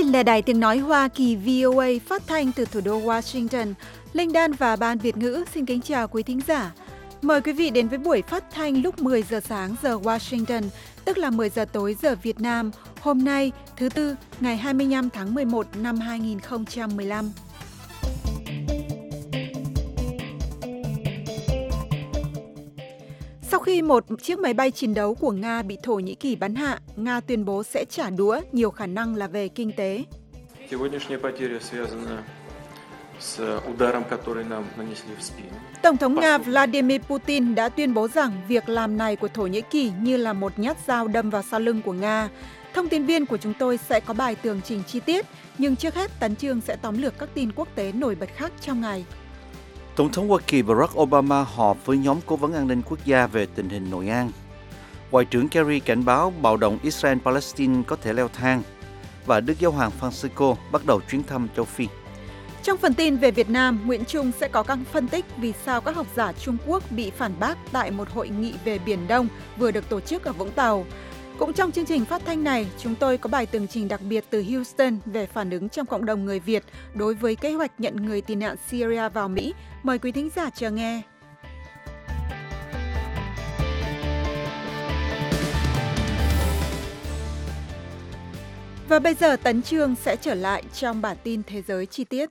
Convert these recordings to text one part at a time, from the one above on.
Đây là Đài Tiếng Nói Hoa Kỳ VOA phát thanh từ thủ đô Washington. Linh Đan và Ban Việt ngữ xin kính chào quý thính giả. Mời quý vị đến với buổi phát thanh lúc 10 giờ sáng giờ Washington, tức là 10 giờ tối giờ Việt Nam, hôm nay, thứ Tư, ngày 25 tháng 11 năm 2015. Sau khi một chiếc máy bay chiến đấu của Nga bị Thổ Nhĩ Kỳ bắn hạ, Nga tuyên bố sẽ trả đũa, nhiều khả năng là về kinh tế. Tổng thống Nga Vladimir Putin đã tuyên bố rằng việc làm này của Thổ Nhĩ Kỳ như là một nhát dao đâm vào sau lưng của Nga. Thông tin viên của chúng tôi sẽ có bài tường trình chi tiết, nhưng trước hết Tấn Chương sẽ tóm lược các tin quốc tế nổi bật khác trong ngày. Tổng thống Hoa Kỳ Barack Obama họp với nhóm cố vấn an ninh quốc gia về tình hình nội an. Ngoại trưởng Kerry cảnh báo bạo động Israel-Palestine có thể leo thang. Và Đức Giáo hoàng Francisco bắt đầu chuyến thăm châu Phi. Trong phần tin về Việt Nam, Nguyễn Trung sẽ có các phân tích vì sao các học giả Trung Quốc bị phản bác tại một hội nghị về Biển Đông vừa được tổ chức ở Vũng Tàu. Cũng trong chương trình phát thanh này, chúng tôi có bài tường trình đặc biệt từ Houston về phản ứng trong cộng đồng người Việt đối với kế hoạch nhận người tị nạn Syria vào Mỹ. Mời quý thính giả chờ nghe. Và bây giờ Tấn Chương sẽ trở lại trong bản tin thế giới chi tiết.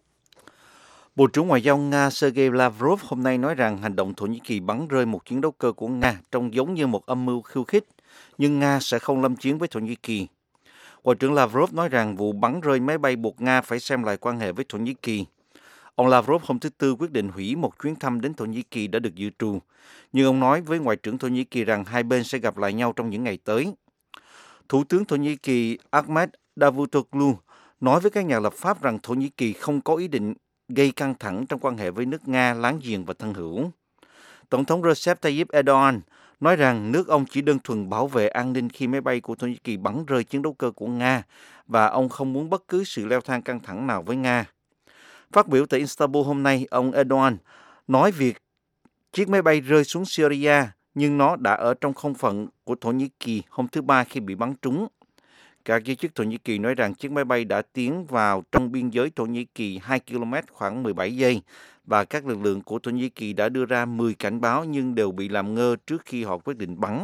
Bộ trưởng Ngoại giao Nga Sergei Lavrov hôm nay nói rằng hành động Thổ Nhĩ Kỳ bắn rơi một chiến đấu cơ của Nga trông giống như một âm mưu khiêu khích, nhưng Nga sẽ không lâm chiến với Thổ Nhĩ Kỳ. Ngoại trưởng Lavrov nói rằng vụ bắn rơi máy bay buộc Nga phải xem lại quan hệ với Thổ Nhĩ Kỳ. Ông Lavrov hôm thứ Tư quyết định hủy một chuyến thăm đến Thổ Nhĩ Kỳ đã được dự trù, nhưng ông nói với Ngoại trưởng Thổ Nhĩ Kỳ rằng hai bên sẽ gặp lại nhau trong những ngày tới. Thủ tướng Thổ Nhĩ Kỳ Ahmet Davutoglu nói với các nhà lập pháp rằng Thổ Nhĩ Kỳ không có ý định gây căng thẳng trong quan hệ với nước Nga láng giềng và thân hữu. Tổng thống Recep Tayyip Erdogan nói rằng nước ông chỉ đơn thuần bảo vệ an ninh khi máy bay của Thổ Nhĩ Kỳ bắn rơi chiến đấu cơ của Nga và ông không muốn bất cứ sự leo thang căng thẳng nào với Nga. Phát biểu tại Istanbul hôm nay, ông Erdogan nói việc chiếc máy bay rơi xuống Syria nhưng nó đã ở trong không phận của Thổ Nhĩ Kỳ hôm thứ Ba khi bị bắn trúng. Các giới chức Thổ Nhĩ Kỳ nói rằng chiếc máy bay đã tiến vào trong biên giới Thổ Nhĩ Kỳ 2 km khoảng 17 giây và các lực lượng của Thổ Nhĩ Kỳ đã đưa ra 10 cảnh báo nhưng đều bị làm ngơ trước khi họ quyết định bắn.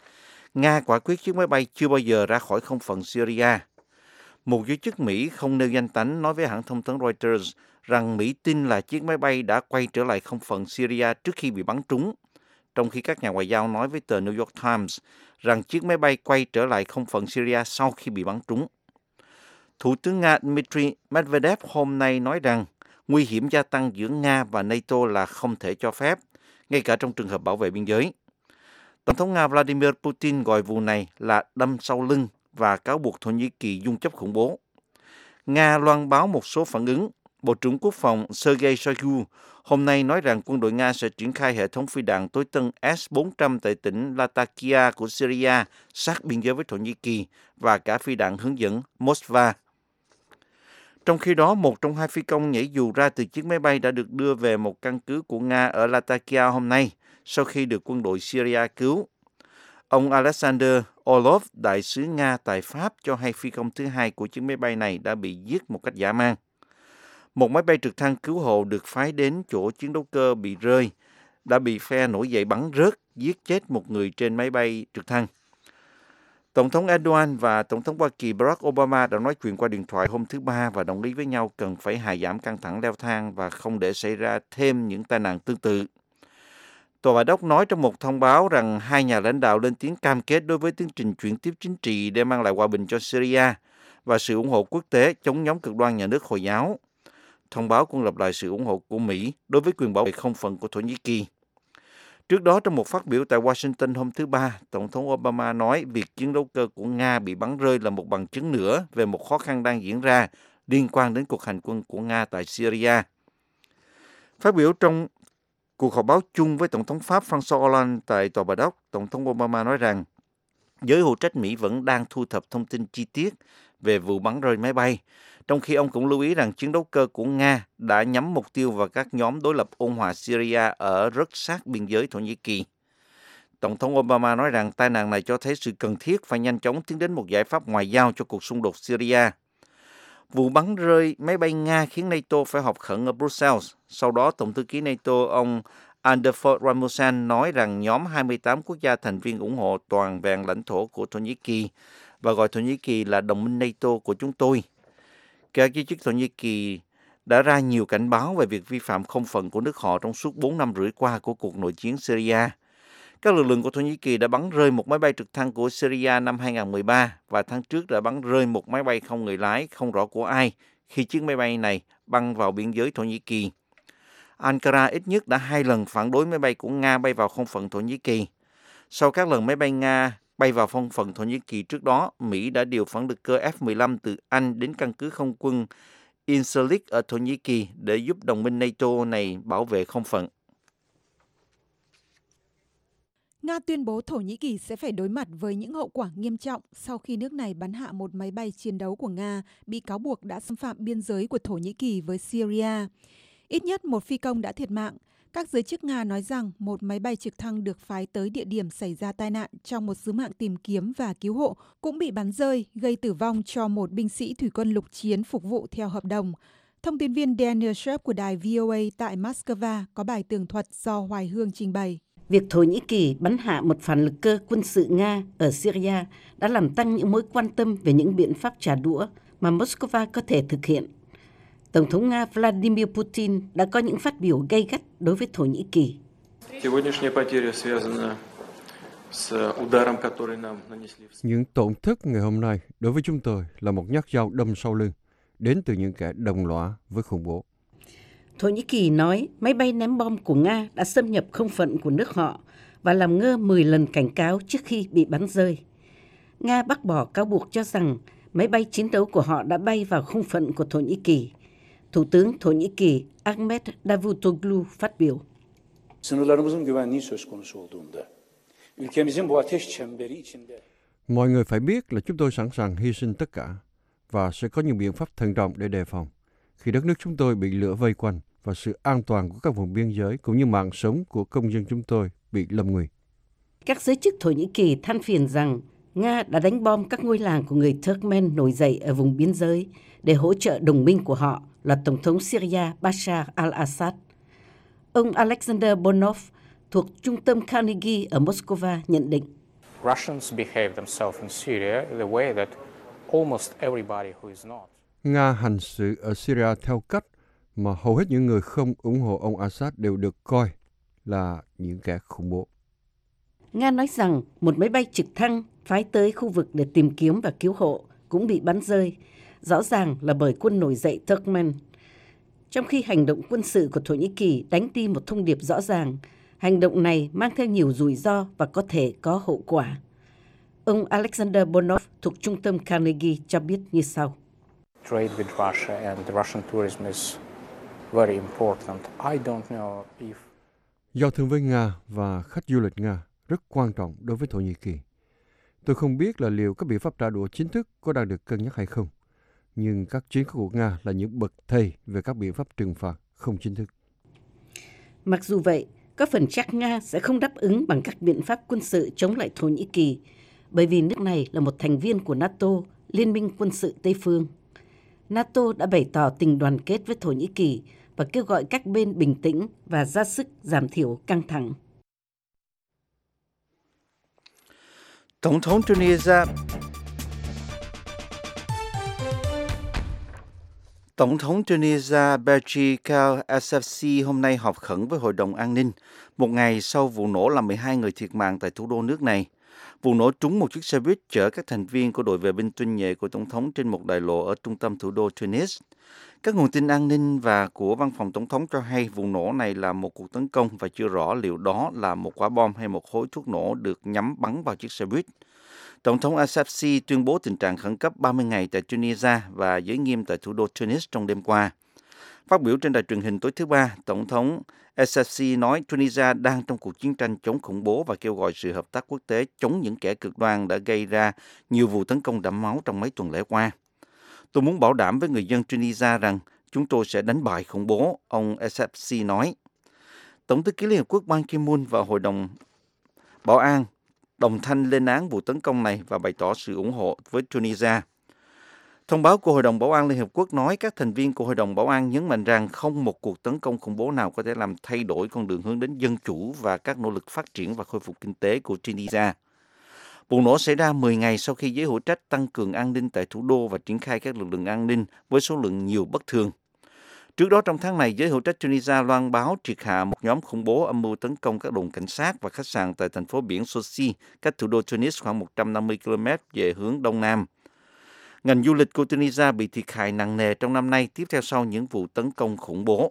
Nga quả quyết chiếc máy bay chưa bao giờ ra khỏi không phận Syria. Một giới chức Mỹ không nêu danh tánh nói với hãng thông tấn Reuters rằng Mỹ tin là chiếc máy bay đã quay trở lại không phận Syria trước khi bị bắn trúng, trong khi các nhà ngoại giao nói với tờ New York Times rằng chiếc máy bay quay trở lại không phận Syria sau khi bị bắn trúng. Thủ tướng Nga Dmitry Medvedev hôm nay nói rằng nguy hiểm gia tăng giữa Nga và NATO là không thể cho phép, ngay cả trong trường hợp bảo vệ biên giới. Tổng thống Nga Vladimir Putin gọi vụ này là đâm sau lưng và cáo buộc Thổ Nhĩ Kỳ dung chấp khủng bố. Nga loan báo một số phản ứng. Bộ trưởng Quốc phòng Sergei Shoigu hôm nay nói rằng quân đội Nga sẽ triển khai hệ thống phi đạn tối tân S-400 tại tỉnh Latakia của Syria sát biên giới với Thổ Nhĩ Kỳ và cả phi đạn hướng dẫn Moskva. Trong khi đó, một trong hai phi công nhảy dù ra từ chiếc máy bay đã được đưa về một căn cứ của Nga ở Latakia hôm nay sau khi được quân đội Syria cứu. Ông Alexander Orlov, đại sứ Nga tại Pháp, cho hay phi công thứ hai của chiếc máy bay này đã bị giết một cách dã man. Một máy bay trực thăng cứu hộ được phái đến chỗ chiến đấu cơ bị rơi, đã bị phe nổi dậy bắn rớt, giết chết một người trên máy bay trực thăng. Tổng thống Erdogan và Tổng thống Hoa Kỳ Barack Obama đã nói chuyện qua điện thoại hôm thứ Ba và đồng ý với nhau cần phải hạ giảm căng thẳng leo thang và không để xảy ra thêm những tai nạn tương tự. Tòa Bạch Ốc nói trong một thông báo rằng hai nhà lãnh đạo lên tiếng cam kết đối với tiến trình chuyển tiếp chính trị để mang lại hòa bình cho Syria và sự ủng hộ quốc tế chống nhóm cực đoan nhà nước Hồi giáo. Thông báo cũng lặp lại sự ủng hộ của Mỹ đối với quyền bảo vệ không phận của Thổ Nhĩ Kỳ. Trước đó, trong một phát biểu tại Washington hôm thứ Ba, Tổng thống Obama nói việc chiến đấu cơ của Nga bị bắn rơi là một bằng chứng nữa về một khó khăn đang diễn ra liên quan đến cuộc hành quân của Nga tại Syria. Phát biểu trong cuộc họp báo chung với Tổng thống Pháp François Hollande tại Tòa Bạch Ốc, Tổng thống Obama nói rằng giới hữu trách Mỹ vẫn đang thu thập thông tin chi tiết về vụ bắn rơi máy bay, trong khi ông cũng lưu ý rằng chiến đấu cơ của Nga đã nhắm mục tiêu vào các nhóm đối lập ôn hòa Syria ở rất sát biên giới Thổ Nhĩ Kỳ. Tổng thống Obama nói rằng tai nạn này cho thấy sự cần thiết phải nhanh chóng tiến đến một giải pháp ngoại giao cho cuộc xung đột Syria. Vụ bắn rơi máy bay Nga khiến NATO phải họp khẩn ở Brussels. Sau đó, Tổng thư ký NATO ông Anders Fogh Rasmussen nói rằng nhóm 28 quốc gia thành viên ủng hộ toàn vẹn lãnh thổ của Thổ Nhĩ Kỳ và gọi Thổ Nhĩ Kỳ là đồng minh NATO của chúng tôi. Các giới chức Thổ Nhĩ Kỳ đã ra nhiều cảnh báo về việc vi phạm không phận của nước họ trong suốt 4 năm rưỡi qua của cuộc nội chiến Syria. Các lực lượng của Thổ Nhĩ Kỳ đã bắn rơi một máy bay trực thăng của Syria năm 2013 và tháng trước đã bắn rơi một máy bay không người lái không rõ của ai khi chiếc máy bay này băng vào biên giới Thổ Nhĩ Kỳ. Ankara ít nhất đã 2 lần phản đối máy bay của Nga bay vào không phận Thổ Nhĩ Kỳ. Sau các lần máy bay Nga bay vào không phận Thổ Nhĩ Kỳ trước đó, Mỹ đã điều phản lực cơ F-15 từ Anh đến căn cứ không quân Incirlik ở Thổ Nhĩ Kỳ để giúp đồng minh NATO này bảo vệ không phận. Nga tuyên bố Thổ Nhĩ Kỳ sẽ phải đối mặt với những hậu quả nghiêm trọng sau khi nước này bắn hạ một máy bay chiến đấu của Nga bị cáo buộc đã xâm phạm biên giới của Thổ Nhĩ Kỳ với Syria. Ít nhất một phi công đã thiệt mạng. Các giới chức Nga nói rằng một máy bay trực thăng được phái tới địa điểm xảy ra tai nạn trong một sứ mạng tìm kiếm và cứu hộ cũng bị bắn rơi, gây tử vong cho một binh sĩ thủy quân lục chiến phục vụ theo hợp đồng. Thông tin viên Daniel Sharp của đài VOA tại Moscow có bài tường thuật do Hoài Hương trình bày. Việc Thổ Nhĩ Kỳ bắn hạ một phản lực cơ quân sự Nga ở Syria đã làm tăng những mối quan tâm về những biện pháp trả đũa mà Moscow có thể thực hiện. Tổng thống Nga Vladimir Putin đã có những phát biểu gay gắt đối với Thổ Nhĩ Kỳ. Những tổn thất ngày hôm nay đối với chúng tôi là một nhát dao đâm sau lưng, đến từ những kẻ đồng lõa với khủng bố. Thổ Nhĩ Kỳ nói máy bay ném bom của Nga đã xâm nhập không phận của nước họ và làm ngơ 10 lần cảnh cáo trước khi bị bắn rơi. Nga bác bỏ cáo buộc cho rằng máy bay chiến đấu của họ đã bay vào không phận của Thổ Nhĩ Kỳ. Thủ tướng Thổ Nhĩ Kỳ Ahmet Davutoglu phát biểu. Mọi người phải biết là chúng tôi sẵn sàng hy sinh tất cả và sẽ có những biện pháp thận trọng để đề phòng khi đất nước chúng tôi bị lửa vây quanh và sự an toàn của các vùng biên giới cũng như mạng sống của công dân chúng tôi bị lâm nguy. Các giới chức Thổ Nhĩ Kỳ than phiền rằng Nga đã đánh bom các ngôi làng của người Turkmen nổi dậy ở vùng biên giới để hỗ trợ đồng minh của họ là Tổng thống Syria Bashar al-Assad. Ông Alexander Bonov thuộc Trung tâm Carnegie ở Moscow nhận định. Nga hành xử ở Syria theo cách mà hầu hết những người không ủng hộ ông Assad đều được coi là những kẻ khủng bố. Nga nói rằng một máy bay trực thăng phái tới khu vực để tìm kiếm và cứu hộ cũng bị bắn rơi, rõ ràng là bởi quân nổi dậy Turkmen. Trong khi hành động quân sự của Thổ Nhĩ Kỳ đánh đi một thông điệp rõ ràng, hành động này mang theo nhiều rủi ro và có thể có hậu quả. Ông Alexander Bonov thuộc Trung tâm Carnegie cho biết như sau. Trade with Russia and Russian tourism is very important. I don't know if Giao thương với Nga và khách du lịch Nga rất quan trọng đối với Thổ Nhĩ Kỳ. Tôi không biết là liệu các biện pháp trả đũa chính thức có đang được cân nhắc hay không, nhưng các chiến khu của Nga là những bậc thầy về các biện pháp trừng phạt không chính thức. Mặc dù vậy, có phần chắc Nga sẽ không đáp ứng bằng các biện pháp quân sự chống lại Thổ Nhĩ Kỳ, bởi vì nước này là một thành viên của NATO, Liên minh quân sự Tây phương. NATO đã bày tỏ tình đoàn kết với Thổ Nhĩ Kỳ và kêu gọi các bên bình tĩnh và ra sức giảm thiểu căng thẳng. Tổng thống Tunisia Beji Caid Essebsi hôm nay họp khẩn với Hội đồng An ninh, một ngày sau vụ nổ làm 12 người thiệt mạng tại thủ đô nước này. Vụ nổ trúng một chiếc xe buýt chở các thành viên của đội vệ binh tinh nhuệ của Tổng thống trên một đại lộ ở trung tâm thủ đô Tunis. Các nguồn tin an ninh và của văn phòng Tổng thống cho hay vụ nổ này là một cuộc tấn công và chưa rõ liệu đó là một quả bom hay một khối thuốc nổ được nhắm bắn vào chiếc xe buýt. Tổng thống Essebsi tuyên bố tình trạng khẩn cấp 30 ngày tại Tunisia và giới nghiêm tại thủ đô Tunis trong đêm qua. Phát biểu trên đài truyền hình tối thứ Ba, Tổng thống Essebsi nói Tunisia đang trong cuộc chiến tranh chống khủng bố và kêu gọi sự hợp tác quốc tế chống những kẻ cực đoan đã gây ra nhiều vụ tấn công đẫm máu trong mấy tuần lễ qua. Tôi muốn bảo đảm với người dân Tunisia rằng chúng tôi sẽ đánh bại khủng bố, ông Essebsi nói. Tổng thư ký Liên Hợp Quốc Ban Ki-moon và Hội đồng Bảo an đồng thanh lên án vụ tấn công này và bày tỏ sự ủng hộ với Tunisia. Thông báo của Hội đồng Bảo an Liên Hợp Quốc nói các thành viên của Hội đồng Bảo an nhấn mạnh rằng không một cuộc tấn công khủng bố nào có thể làm thay đổi con đường hướng đến dân chủ và các nỗ lực phát triển và khôi phục kinh tế của Tunisia. Vụ nổ xảy ra 10 ngày sau khi giới hữu trách tăng cường an ninh tại thủ đô và triển khai các lực lượng an ninh với số lượng nhiều bất thường. Trước đó trong tháng này, giới hữu trách Tunisia loan báo triệt hạ một nhóm khủng bố âm mưu tấn công các đồn cảnh sát và khách sạn tại thành phố biển Sousse, cách thủ đô Tunis khoảng 150 km về hướng đông nam. Ngành du lịch của Tunisia bị thiệt hại nặng nề trong năm nay, tiếp theo sau những vụ tấn công khủng bố.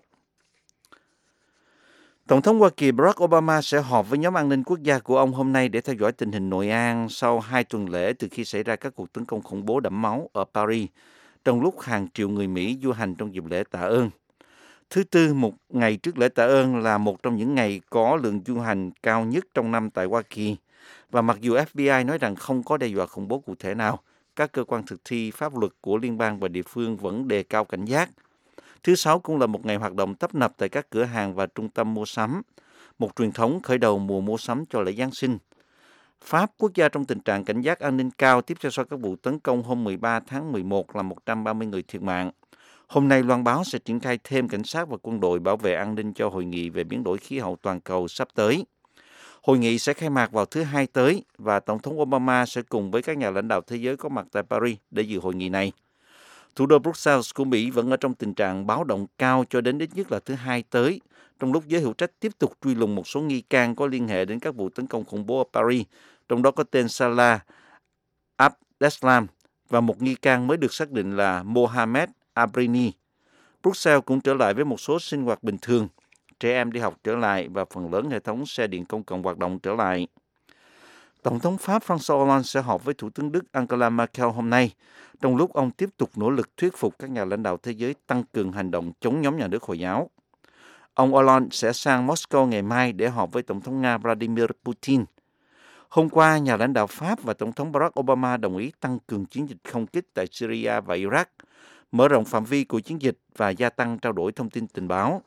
Tổng thống Hoa Kỳ Barack Obama sẽ họp với nhóm an ninh quốc gia của ông hôm nay để theo dõi tình hình nội an sau 2 tuần lễ từ khi xảy ra các cuộc tấn công khủng bố đẫm máu ở Paris, trong lúc hàng triệu người Mỹ du hành trong dịp lễ tạ ơn. Thứ Tư, một ngày trước lễ tạ ơn, là một trong những ngày có lượng du hành cao nhất trong năm tại Hoa Kỳ. Và mặc dù FBI nói rằng không có đe dọa khủng bố cụ thể nào, các cơ quan thực thi pháp luật của liên bang và địa phương vẫn đề cao cảnh giác. Thứ Sáu cũng là một ngày hoạt động tấp nập tại các cửa hàng và trung tâm mua sắm, một truyền thống khởi đầu mùa mua sắm cho lễ Giáng sinh. Pháp, quốc gia trong tình trạng cảnh giác an ninh cao tiếp theo sau các vụ tấn công hôm 13 tháng 11 làm 130 người thiệt mạng. Hôm nay loan báo sẽ triển khai thêm cảnh sát và quân đội bảo vệ an ninh cho hội nghị về biến đổi khí hậu toàn cầu sắp tới. Hội nghị sẽ khai mạc vào thứ Hai tới và Tổng thống Obama sẽ cùng với các nhà lãnh đạo thế giới có mặt tại Paris để dự hội nghị này. Thủ đô Brussels của Mỹ vẫn ở trong tình trạng báo động cao cho đến ít nhất là thứ Hai tới, trong lúc giới hữu trách tiếp tục truy lùng một số nghi can có liên hệ đến các vụ tấn công khủng bố ở Paris, trong đó có tên Salah Abdeslam và một nghi can mới được xác định là Mohamed Abrini. Brussels cũng trở lại với một số sinh hoạt bình thường, trẻ em đi học trở lại và phần lớn hệ thống xe điện công cộng hoạt động trở lại. Tổng thống Pháp François Hollande sẽ họp với Thủ tướng Đức Angela Merkel hôm nay, trong lúc ông tiếp tục nỗ lực thuyết phục các nhà lãnh đạo thế giới tăng cường hành động chống nhóm nhà nước Hồi giáo. Ông Hollande sẽ sang Moscow ngày mai để họp với Tổng thống Nga Vladimir Putin. Hôm qua, nhà lãnh đạo Pháp và Tổng thống Barack Obama đồng ý tăng cường chiến dịch không kích tại Syria và Iraq, mở rộng phạm vi của chiến dịch và gia tăng trao đổi thông tin tình báo.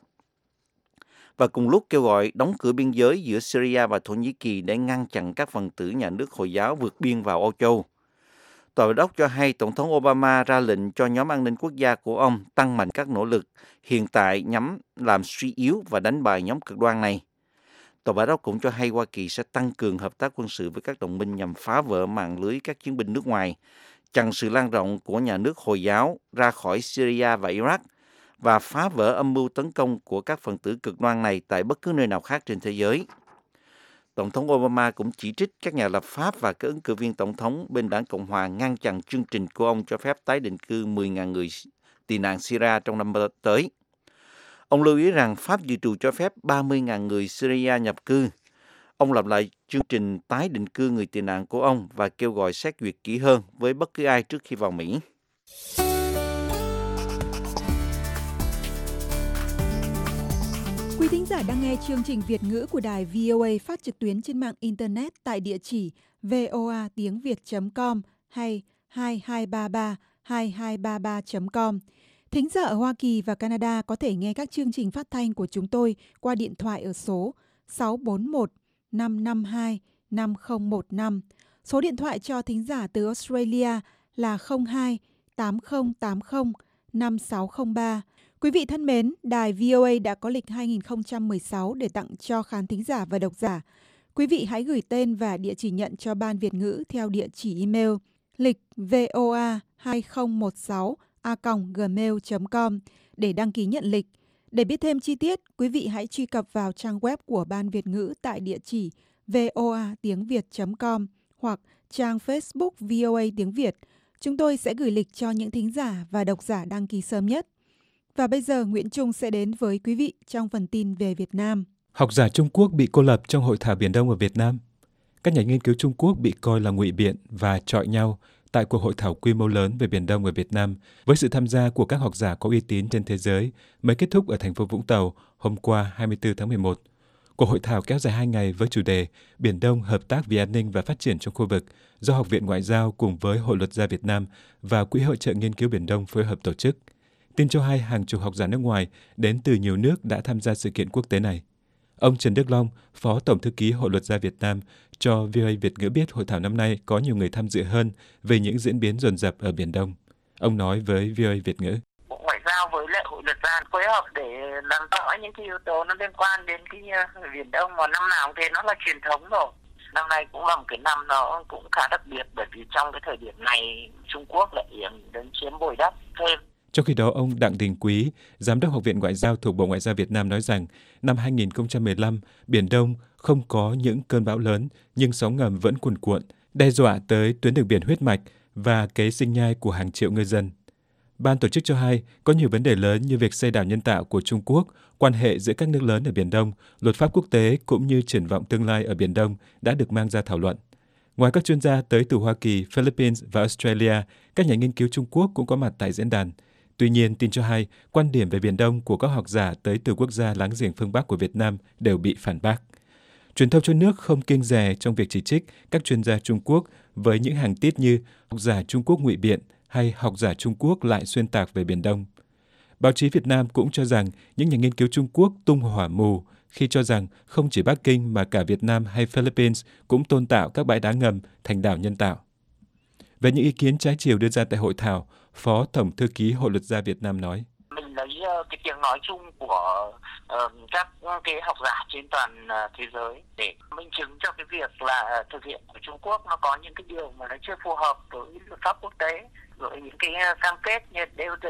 Và cùng lúc kêu gọi đóng cửa biên giới giữa Syria và Thổ Nhĩ Kỳ để ngăn chặn các phần tử nhà nước Hồi giáo vượt biên vào Âu Châu. Tòa Bạch Ốc cho hay Tổng thống Obama ra lệnh cho nhóm an ninh quốc gia của ông tăng mạnh các nỗ lực hiện tại nhằm làm suy yếu và đánh bại nhóm cực đoan này. Tòa Bạch Ốc cũng cho hay Hoa Kỳ sẽ tăng cường hợp tác quân sự với các đồng minh nhằm phá vỡ mạng lưới các chiến binh nước ngoài, chặn sự lan rộng của nhà nước Hồi giáo ra khỏi Syria và Iraq và phá vỡ âm mưu tấn công của các phần tử cực đoan này tại bất cứ nơi nào khác trên thế giới. Tổng thống Obama cũng chỉ trích các nhà lập pháp và các ứng cử viên tổng thống bên đảng Cộng hòa ngăn chặn chương trình của ông cho phép tái định cư 10.000 người tị nạn Syria trong năm tới. Ông lưu ý rằng Pháp dự trù cho phép 30.000 người Syria nhập cư. Ông lặp lại chương trình tái định cư người tị nạn của ông và kêu gọi xét duyệt kỹ hơn với bất cứ ai trước khi vào Mỹ. Quý thính giả đang nghe chương trình Việt ngữ của đài VOA phát trực tuyến trên mạng Internet tại địa chỉ voatiengviet.com hay 2233-2233.com. Thính giả ở Hoa Kỳ và Canada có thể nghe các chương trình phát thanh của chúng tôi qua điện thoại ở số 641-552-5015. Số điện thoại cho thính giả từ Australia là 02-8080-5603. Quý vị thân mến, đài VOA đã có lịch 2016 để tặng cho khán thính giả và độc giả. Quý vị hãy gửi tên và địa chỉ nhận cho Ban Việt ngữ theo địa chỉ email lịch voa2016@gmail.com để đăng ký nhận lịch. Để biết thêm chi tiết, quý vị hãy truy cập vào trang web của Ban Việt ngữ tại địa chỉ voatiengviet.com hoặc trang Facebook VOA tiếng Việt. Chúng tôi sẽ gửi lịch cho những thính giả và độc giả đăng ký sớm nhất. Và bây giờ Nguyễn Trung sẽ đến với quý vị trong phần tin về Việt Nam. Học giả Trung Quốc bị cô lập trong hội thảo Biển Đông ở Việt Nam. Các nhà nghiên cứu Trung Quốc bị coi là ngụy biện và chọi nhau tại cuộc hội thảo quy mô lớn về Biển Đông ở Việt Nam với sự tham gia của các học giả có uy tín trên thế giới mới kết thúc ở thành phố Vũng Tàu hôm qua 24 tháng 11. Cuộc hội thảo kéo dài 2 ngày với chủ đề Biển Đông hợp tác vì an ninh và phát triển trong khu vực do Học viện Ngoại giao cùng với Hội luật gia Việt Nam và Quỹ hỗ trợ nghiên cứu Biển Đông phối hợp tổ chức. Tin cho hay hàng chục học giả nước ngoài đến từ nhiều nước đã tham gia sự kiện quốc tế này. Ông Trần Đức Long, Phó Tổng Thư ký Hội luật gia Việt Nam, cho VOA Việt ngữ biết hội thảo năm nay có nhiều người tham dự hơn về những diễn biến dồn dập ở Biển Đông. Ông nói với VOA Việt ngữ. Bộ Ngoại giao với lại Hội Luật gia phối hợp để làm rõ những cái yếu tố nó liên quan đến cái Biển Đông, mà năm nào cũng thế, nó là truyền thống rồi. Năm nay cũng là một cái năm nó cũng khá đặc biệt, bởi vì trong cái thời điểm này Trung Quốc lại đến chiếm bồi đắp thêm. Trong khi đó, ông Đặng Đình Quý, Giám đốc Học viện Ngoại giao thuộc Bộ Ngoại giao Việt Nam nói rằng năm 2015, Biển Đông không có những cơn bão lớn, nhưng sóng ngầm vẫn cuồn cuộn, đe dọa tới tuyến đường biển huyết mạch và kế sinh nhai của hàng triệu ngư dân. Ban tổ chức cho hay có nhiều vấn đề lớn như việc xây đảo nhân tạo của Trung Quốc, quan hệ giữa các nước lớn ở Biển Đông, luật pháp quốc tế cũng như triển vọng tương lai ở Biển Đông đã được mang ra thảo luận. Ngoài các chuyên gia tới từ Hoa Kỳ, Philippines và Australia, các nhà nghiên cứu Trung Quốc cũng có mặt tại diễn đàn. Tuy nhiên, tin cho hay, quan điểm về Biển Đông của các học giả tới từ quốc gia láng giềng phương Bắc của Việt Nam đều bị phản bác. Truyền thông trong nước không kiêng dè trong việc chỉ trích các chuyên gia Trung Quốc với những hàng tít như học giả Trung Quốc ngụy biện hay học giả Trung Quốc lại xuyên tạc về Biển Đông. Báo chí Việt Nam cũng cho rằng những nhà nghiên cứu Trung Quốc tung hỏa mù khi cho rằng không chỉ Bắc Kinh mà cả Việt Nam hay Philippines cũng tôn tạo các bãi đá ngầm thành đảo nhân tạo. Về những ý kiến trái chiều đưa ra tại hội thảo, Phó Tổng Thư ký Hội Luật gia Việt Nam nói: Mình lấy cái tiếng nói chung của các cái học giả trên toàn thế giới để minh chứng cho cái việc là thực hiện của Trung Quốc nó có những cái điều mà nó chưa phù hợp với luật pháp quốc tế, rồi những cái cam kết như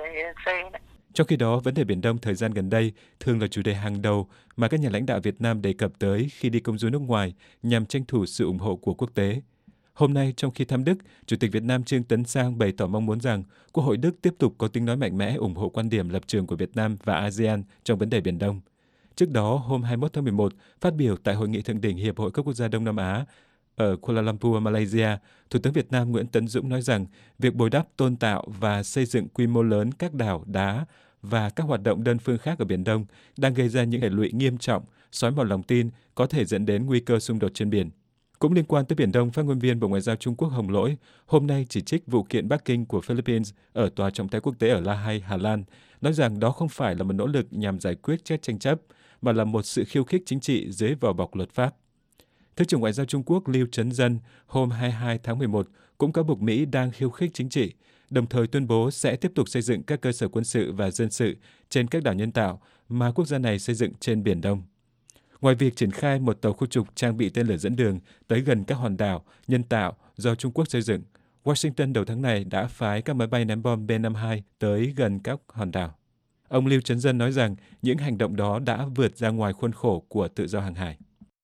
DOTC đấy. Trong khi đó, vấn đề Biển Đông thời gian gần đây thường là chủ đề hàng đầu mà các nhà lãnh đạo Việt Nam đề cập tới khi đi công du nước ngoài nhằm tranh thủ sự ủng hộ của quốc tế. Hôm nay, trong khi thăm Đức, Chủ tịch Việt Nam Trương Tấn Sang bày tỏ mong muốn rằng Quốc hội Đức tiếp tục có tiếng nói mạnh mẽ ủng hộ quan điểm lập trường của Việt Nam và ASEAN trong vấn đề Biển Đông. Trước đó, hôm 21 tháng 11, phát biểu tại Hội nghị thượng đỉnh Hiệp hội các quốc gia Đông Nam Á ở Kuala Lumpur, Malaysia, Thủ tướng Việt Nam Nguyễn Tấn Dũng nói rằng việc bồi đắp, tôn tạo và xây dựng quy mô lớn các đảo, đá và các hoạt động đơn phương khác ở Biển Đông đang gây ra những hệ lụy nghiêm trọng, xói mòn lòng tin, có thể dẫn đến nguy cơ xung đột trên biển. Cũng liên quan tới Biển Đông, phát ngôn viên Bộ Ngoại giao Trung Quốc Hồng Lỗi hôm nay chỉ trích vụ kiện Bắc Kinh của Philippines ở Tòa trọng tài quốc tế ở La Hay, Hà Lan, nói rằng đó không phải là một nỗ lực nhằm giải quyết các tranh chấp, mà là một sự khiêu khích chính trị dưới vỏ bọc luật pháp. Thứ trưởng Ngoại giao Trung Quốc Lưu Chấn Dân hôm 22 tháng 11 cũng cáo buộc Mỹ đang khiêu khích chính trị, đồng thời tuyên bố sẽ tiếp tục xây dựng các cơ sở quân sự và dân sự trên các đảo nhân tạo mà quốc gia này xây dựng trên Biển Đông. Ngoài việc triển khai một tàu khu trục trang bị tên lửa dẫn đường tới gần các hòn đảo nhân tạo do Trung Quốc xây dựng, Washington đầu tháng này đã phái các máy bay ném bom B-52 tới gần các hòn đảo. Ông Lưu Chấn Dân nói rằng những hành động đó đã vượt ra ngoài khuôn khổ của tự do hàng hải.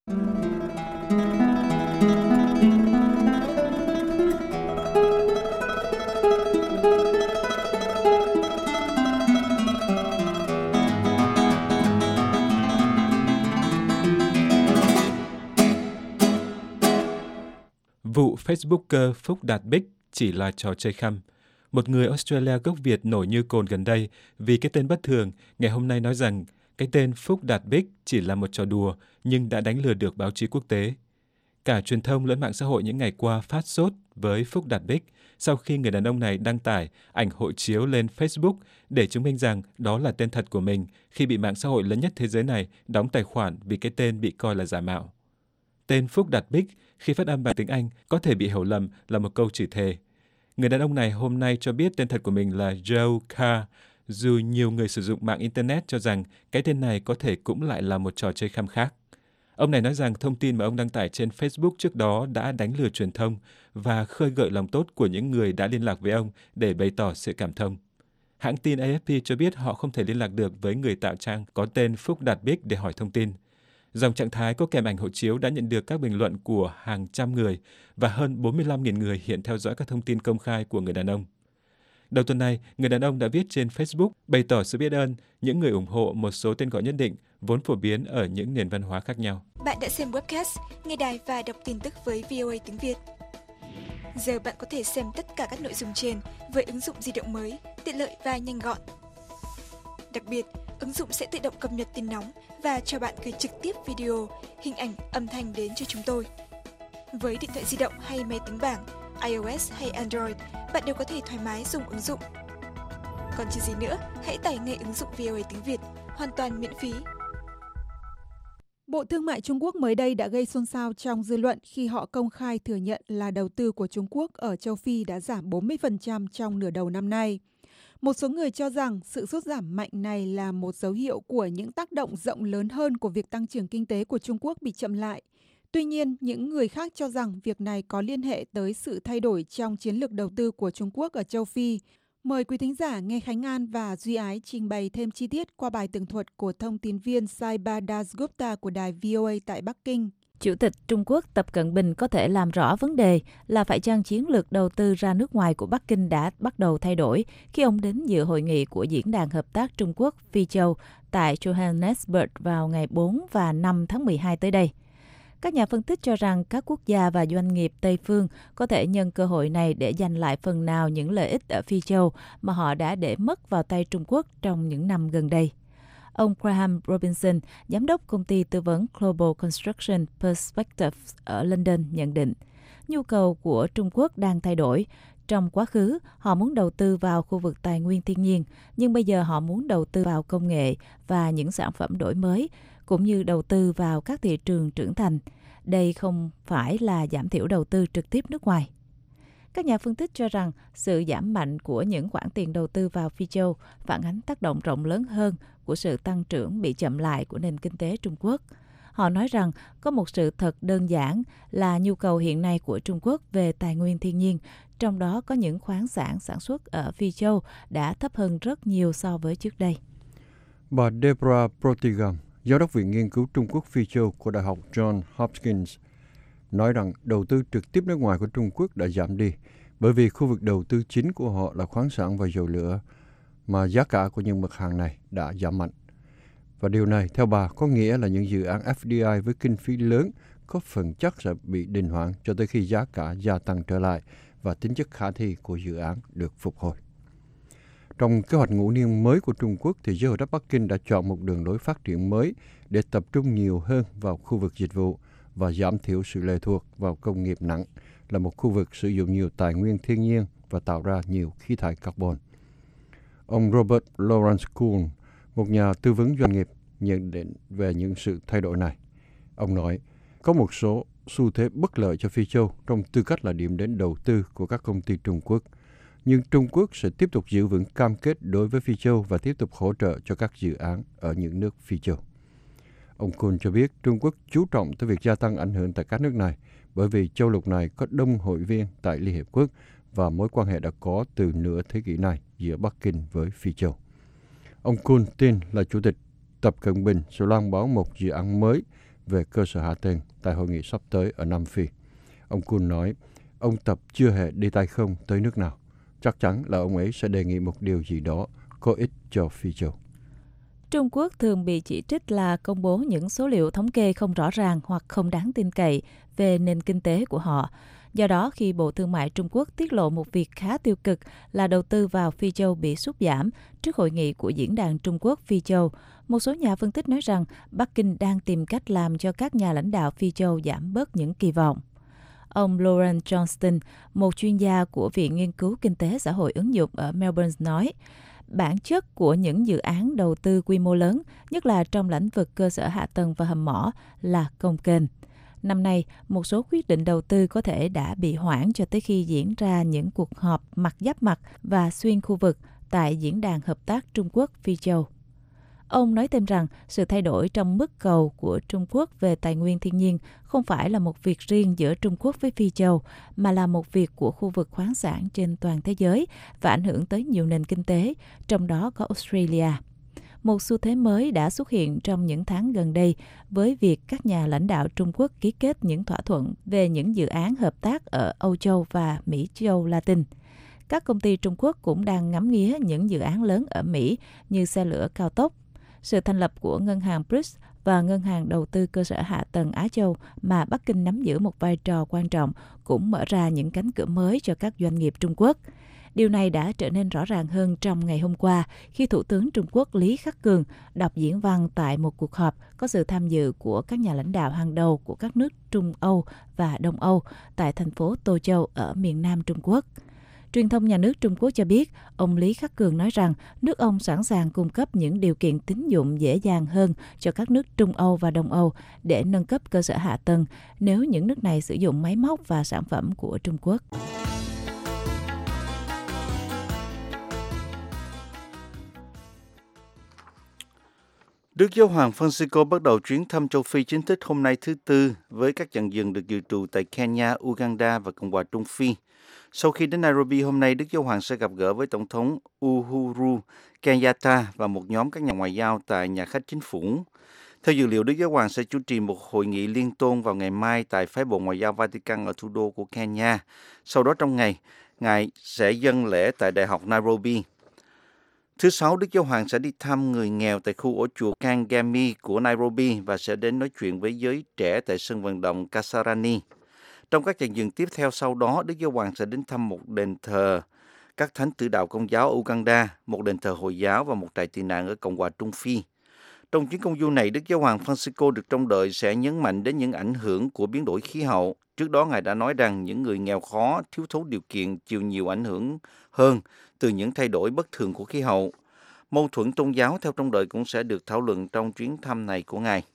Vụ Facebooker Phúc Đạt Bích chỉ là trò chơi khăm. Một người Australia gốc Việt nổi như cồn gần đây vì cái tên bất thường, ngày hôm nay nói rằng cái tên Phúc Đạt Bích chỉ là một trò đùa nhưng đã đánh lừa được báo chí quốc tế. Cả truyền thông lẫn mạng xã hội những ngày qua phát sốt với Phúc Đạt Bích sau khi người đàn ông này đăng tải ảnh hộ chiếu lên Facebook để chứng minh rằng đó là tên thật của mình khi bị mạng xã hội lớn nhất thế giới này đóng tài khoản vì cái tên bị coi là giả mạo. Tên Phúc Đạt Bích khi phát âm bằng tiếng Anh có thể bị hiểu lầm là một câu chửi thề. Người đàn ông này hôm nay cho biết tên thật của mình là Joe Carr, dù nhiều người sử dụng mạng Internet cho rằng cái tên này có thể cũng lại là một trò chơi khăm khác. Ông này nói rằng thông tin mà ông đăng tải trên Facebook trước đó đã đánh lừa truyền thông và khơi gợi lòng tốt của những người đã liên lạc với ông để bày tỏ sự cảm thông. Hãng tin AFP cho biết họ không thể liên lạc được với người tạo trang có tên Phúc Đạt Bích để hỏi thông tin. Dòng trạng thái có kèm ảnh hộ chiếu đã nhận được các bình luận của hàng trăm người và hơn 45.000 người hiện theo dõi các thông tin công khai của người đàn ông. Đầu tuần này, người đàn ông đã viết trên Facebook bày tỏ sự biết ơn những người ủng hộ một số tên gọi nhất định vốn phổ biến ở những nền văn hóa khác nhau. Bạn đã xem webcast, nghe đài và đọc tin tức với VOA tiếng Việt. Giờ bạn có thể xem tất cả các nội dung trên với ứng dụng di động mới, tiện lợi và nhanh gọn. Đặc biệt, ứng dụng sẽ tự động cập nhật tin nóng và cho bạn gửi trực tiếp video, hình ảnh, âm thanh đến cho chúng tôi. Với điện thoại di động hay máy tính bảng, iOS hay Android, bạn đều có thể thoải mái dùng ứng dụng. Còn chờ gì nữa, hãy tải ngay ứng dụng VOA tiếng Việt, hoàn toàn miễn phí. Bộ Thương mại Trung Quốc mới đây đã gây xôn xao trong dư luận khi họ công khai thừa nhận là đầu tư của Trung Quốc ở châu Phi đã giảm 40% trong nửa đầu năm nay. Một số người cho rằng sự sút giảm mạnh này là một dấu hiệu của những tác động rộng lớn hơn của việc tăng trưởng kinh tế của Trung Quốc bị chậm lại. Tuy nhiên, những người khác cho rằng việc này có liên hệ tới sự thay đổi trong chiến lược đầu tư của Trung Quốc ở châu Phi. Mời quý thính giả nghe Khánh An và Duy Ái trình bày thêm chi tiết qua bài tường thuật của thông tin viên Saiba Dasgupta của đài VOA tại Bắc Kinh. Chủ tịch Trung Quốc Tập Cận Bình có thể làm rõ vấn đề là phải chăng chiến lược đầu tư ra nước ngoài của Bắc Kinh đã bắt đầu thay đổi khi ông đến dự hội nghị của Diễn đàn Hợp tác Trung Quốc Phi Châu tại Johannesburg vào ngày 4 và 5 tháng 12 tới đây. Các nhà phân tích cho rằng các quốc gia và doanh nghiệp Tây phương có thể nhân cơ hội này để giành lại phần nào những lợi ích ở Phi Châu mà họ đã để mất vào tay Trung Quốc trong những năm gần đây. Ông Graham Robinson, giám đốc công ty tư vấn Global Construction Perspectives ở London nhận định, nhu cầu của Trung Quốc đang thay đổi. Trong quá khứ, họ muốn đầu tư vào khu vực tài nguyên thiên nhiên, nhưng bây giờ họ muốn đầu tư vào công nghệ và những sản phẩm đổi mới, cũng như đầu tư vào các thị trường trưởng thành. Đây không phải là giảm thiểu đầu tư trực tiếp nước ngoài. Các nhà phân tích cho rằng sự giảm mạnh của những khoản tiền đầu tư vào Phi Châu phản ánh tác động rộng lớn hơn của sự tăng trưởng bị chậm lại của nền kinh tế Trung Quốc. Họ nói rằng có một sự thật đơn giản là nhu cầu hiện nay của Trung Quốc về tài nguyên thiên nhiên, trong đó có những khoáng sản sản xuất ở Phi Châu đã thấp hơn rất nhiều so với trước đây. Bà Deborah Protigam, Giám đốc Viện Nghiên cứu Trung Quốc Phi Châu của Đại học Johns Hopkins, nói rằng đầu tư trực tiếp nước ngoài của Trung Quốc đã giảm đi bởi vì khu vực đầu tư chính của họ là khoáng sản và dầu lửa, mà giá cả của những mặt hàng này đã giảm mạnh. Và điều này, theo bà, có nghĩa là những dự án FDI với kinh phí lớn có phần chắc sẽ bị đình hoãn cho tới khi giá cả gia tăng trở lại và tính chất khả thi của dự án được phục hồi. Trong kế hoạch ngũ niên mới của Trung Quốc, thì giới hội đắc Bắc Kinh đã chọn một đường lối phát triển mới để tập trung nhiều hơn vào khu vực dịch vụ và giảm thiểu sự lệ thuộc vào công nghiệp nặng, là một khu vực sử dụng nhiều tài nguyên thiên nhiên và tạo ra nhiều khí thải carbon. Ông Robert Lawrence Kuhn, một nhà tư vấn doanh nghiệp, nhận định về những sự thay đổi này. Ông nói, có một số xu thế bất lợi cho Phi Châu trong tư cách là điểm đến đầu tư của các công ty Trung Quốc. Nhưng Trung Quốc sẽ tiếp tục giữ vững cam kết đối với Phi Châu và tiếp tục hỗ trợ cho các dự án ở những nước Phi Châu. Ông Kuhn cho biết Trung Quốc chú trọng tới việc gia tăng ảnh hưởng tại các nước này bởi vì châu lục này có đông hội viên tại Liên Hiệp Quốc và mối quan hệ đã có từ nửa thế kỷ này giữa Bắc Kinh với Phi Châu. Ông Kuhn tin là Chủ tịch Tập Cận Bình sẽ loan báo một dự án mới về cơ sở hạ tầng tại hội nghị sắp tới ở Nam Phi. Ông Kuhn nói, ông Tập chưa hề đi tay không tới nước nào. Chắc chắn là ông ấy sẽ đề nghị một điều gì đó có ích cho Phi Châu. Trung Quốc thường bị chỉ trích là công bố những số liệu thống kê không rõ ràng hoặc không đáng tin cậy về nền kinh tế của họ. Do đó, khi Bộ Thương mại Trung Quốc tiết lộ một việc khá tiêu cực là đầu tư vào Phi Châu bị sút giảm trước hội nghị của Diễn đàn Trung Quốc Phi Châu, một số nhà phân tích nói rằng Bắc Kinh đang tìm cách làm cho các nhà lãnh đạo Phi Châu giảm bớt những kỳ vọng. Ông Lawrence Johnston, một chuyên gia của Viện Nghiên cứu Kinh tế Xã hội ứng dụng ở Melbourne nói, bản chất của những dự án đầu tư quy mô lớn, nhất là trong lĩnh vực cơ sở hạ tầng và hầm mỏ, là công kênh. Năm nay, một số quyết định đầu tư có thể đã bị hoãn cho tới khi diễn ra những cuộc họp mặt giáp mặt và xuyên khu vực tại Diễn đàn Hợp tác Trung Quốc Phi Châu. Ông nói thêm rằng sự thay đổi trong mức cầu của Trung Quốc về tài nguyên thiên nhiên không phải là một việc riêng giữa Trung Quốc với Phi Châu, mà là một việc của khu vực khoáng sản trên toàn thế giới và ảnh hưởng tới nhiều nền kinh tế, trong đó có Australia. Một xu thế mới đã xuất hiện trong những tháng gần đây với việc các nhà lãnh đạo Trung Quốc ký kết những thỏa thuận về những dự án hợp tác ở Âu Châu và Mỹ Châu Latin. Các công ty Trung Quốc cũng đang ngắm nghía những dự án lớn ở Mỹ như xe lửa cao tốc. Sự thành lập của Ngân hàng BRICS và Ngân hàng Đầu tư Cơ sở Hạ tầng Á Châu mà Bắc Kinh nắm giữ một vai trò quan trọng cũng mở ra những cánh cửa mới cho các doanh nghiệp Trung Quốc. Điều này đã trở nên rõ ràng hơn trong ngày hôm qua khi Thủ tướng Trung Quốc Lý Khắc Cường đọc diễn văn tại một cuộc họp có sự tham dự của các nhà lãnh đạo hàng đầu của các nước Trung Âu và Đông Âu tại thành phố Tô Châu ở miền Nam Trung Quốc. Truyền thông nhà nước Trung Quốc cho biết, ông Lý Khắc Cường nói rằng nước ông sẵn sàng cung cấp những điều kiện tín dụng dễ dàng hơn cho các nước Trung Âu và Đông Âu để nâng cấp cơ sở hạ tầng nếu những nước này sử dụng máy móc và sản phẩm của Trung Quốc. Đức Giáo hoàng Francisco bắt đầu chuyến thăm châu Phi chính thức hôm nay thứ Tư với các chặng dừng được dự trù tại Kenya, Uganda và Cộng hòa Trung Phi. Sau khi đến Nairobi hôm nay, Đức Giáo hoàng sẽ gặp gỡ với Tổng thống Uhuru Kenyatta và một nhóm các nhà ngoại giao tại nhà khách chính phủ. Theo dữ liệu, Đức Giáo hoàng sẽ chủ trì một hội nghị liên tôn vào ngày mai tại phái bộ Ngoại giao Vatican ở thủ đô của Kenya. Sau đó trong ngày, Ngài sẽ dâng lễ tại Đại học Nairobi. Thứ Sáu, Đức Giáo hoàng sẽ đi thăm người nghèo tại khu ổ chuột Kangemi của Nairobi và sẽ đến nói chuyện với giới trẻ tại sân vận động Kasarani. Trong các chặng dừng tiếp theo sau đó, Đức Giáo hoàng sẽ đến thăm một đền thờ các thánh tử đạo Công giáo ở Uganda, một đền thờ Hồi giáo và một trại tị nạn ở Cộng hòa Trung Phi. Trong chuyến công du này, Đức Giáo hoàng Francisco được trông đợi sẽ nhấn mạnh đến những ảnh hưởng của biến đổi khí hậu. Trước đó, Ngài đã nói rằng những người nghèo khó, thiếu thốn điều kiện chịu nhiều ảnh hưởng hơn từ những thay đổi bất thường của khí hậu. Mâu thuẫn tôn giáo theo trông đợi cũng sẽ được thảo luận trong chuyến thăm này của Ngài.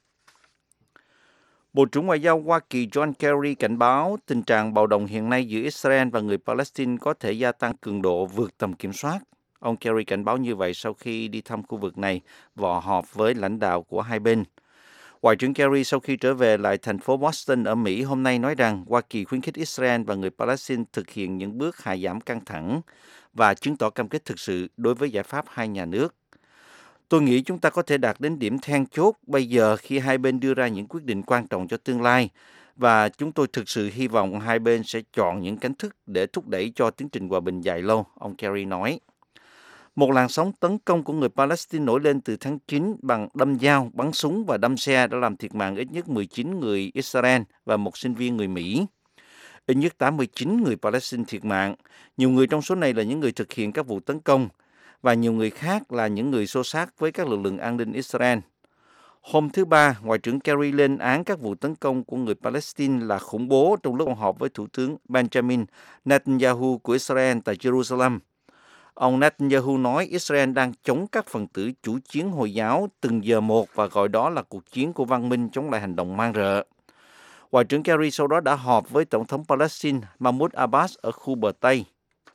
Bộ trưởng Ngoại giao Hoa Kỳ John Kerry cảnh báo tình trạng bạo động hiện nay giữa Israel và người Palestine có thể gia tăng cường độ vượt tầm kiểm soát. Ông Kerry cảnh báo như vậy sau khi đi thăm khu vực này và họp với lãnh đạo của hai bên. Ngoại trưởng Kerry sau khi trở về lại thành phố Boston ở Mỹ hôm nay nói rằng Hoa Kỳ khuyến khích Israel và người Palestine thực hiện những bước hạ giảm căng thẳng và chứng tỏ cam kết thực sự đối với giải pháp hai nhà nước. Tôi nghĩ chúng ta có thể đạt đến điểm then chốt bây giờ khi hai bên đưa ra những quyết định quan trọng cho tương lai và chúng tôi thực sự hy vọng hai bên sẽ chọn những cách thức để thúc đẩy cho tiến trình hòa bình dài lâu, ông Kerry nói. Một làn sóng tấn công của người Palestine nổi lên từ tháng 9 bằng đâm dao, bắn súng và đâm xe đã làm thiệt mạng ít nhất 19 người Israel và một sinh viên người Mỹ. Ít nhất 89 người Palestine thiệt mạng. Nhiều người trong số này là những người thực hiện các vụ tấn công và nhiều người khác là những người xô xát với các lực lượng an ninh Israel. Hôm thứ Ba, Ngoại trưởng Kerry lên án các vụ tấn công của người Palestine là khủng bố trong lúc ông họp với Thủ tướng Benjamin Netanyahu của Israel tại Jerusalem. Ông Netanyahu nói Israel đang chống các phần tử chủ chiến Hồi giáo từng giờ một và gọi đó là cuộc chiến của văn minh chống lại hành động man rợ. Ngoại trưởng Kerry sau đó đã họp với Tổng thống Palestine Mahmoud Abbas ở khu bờ Tây.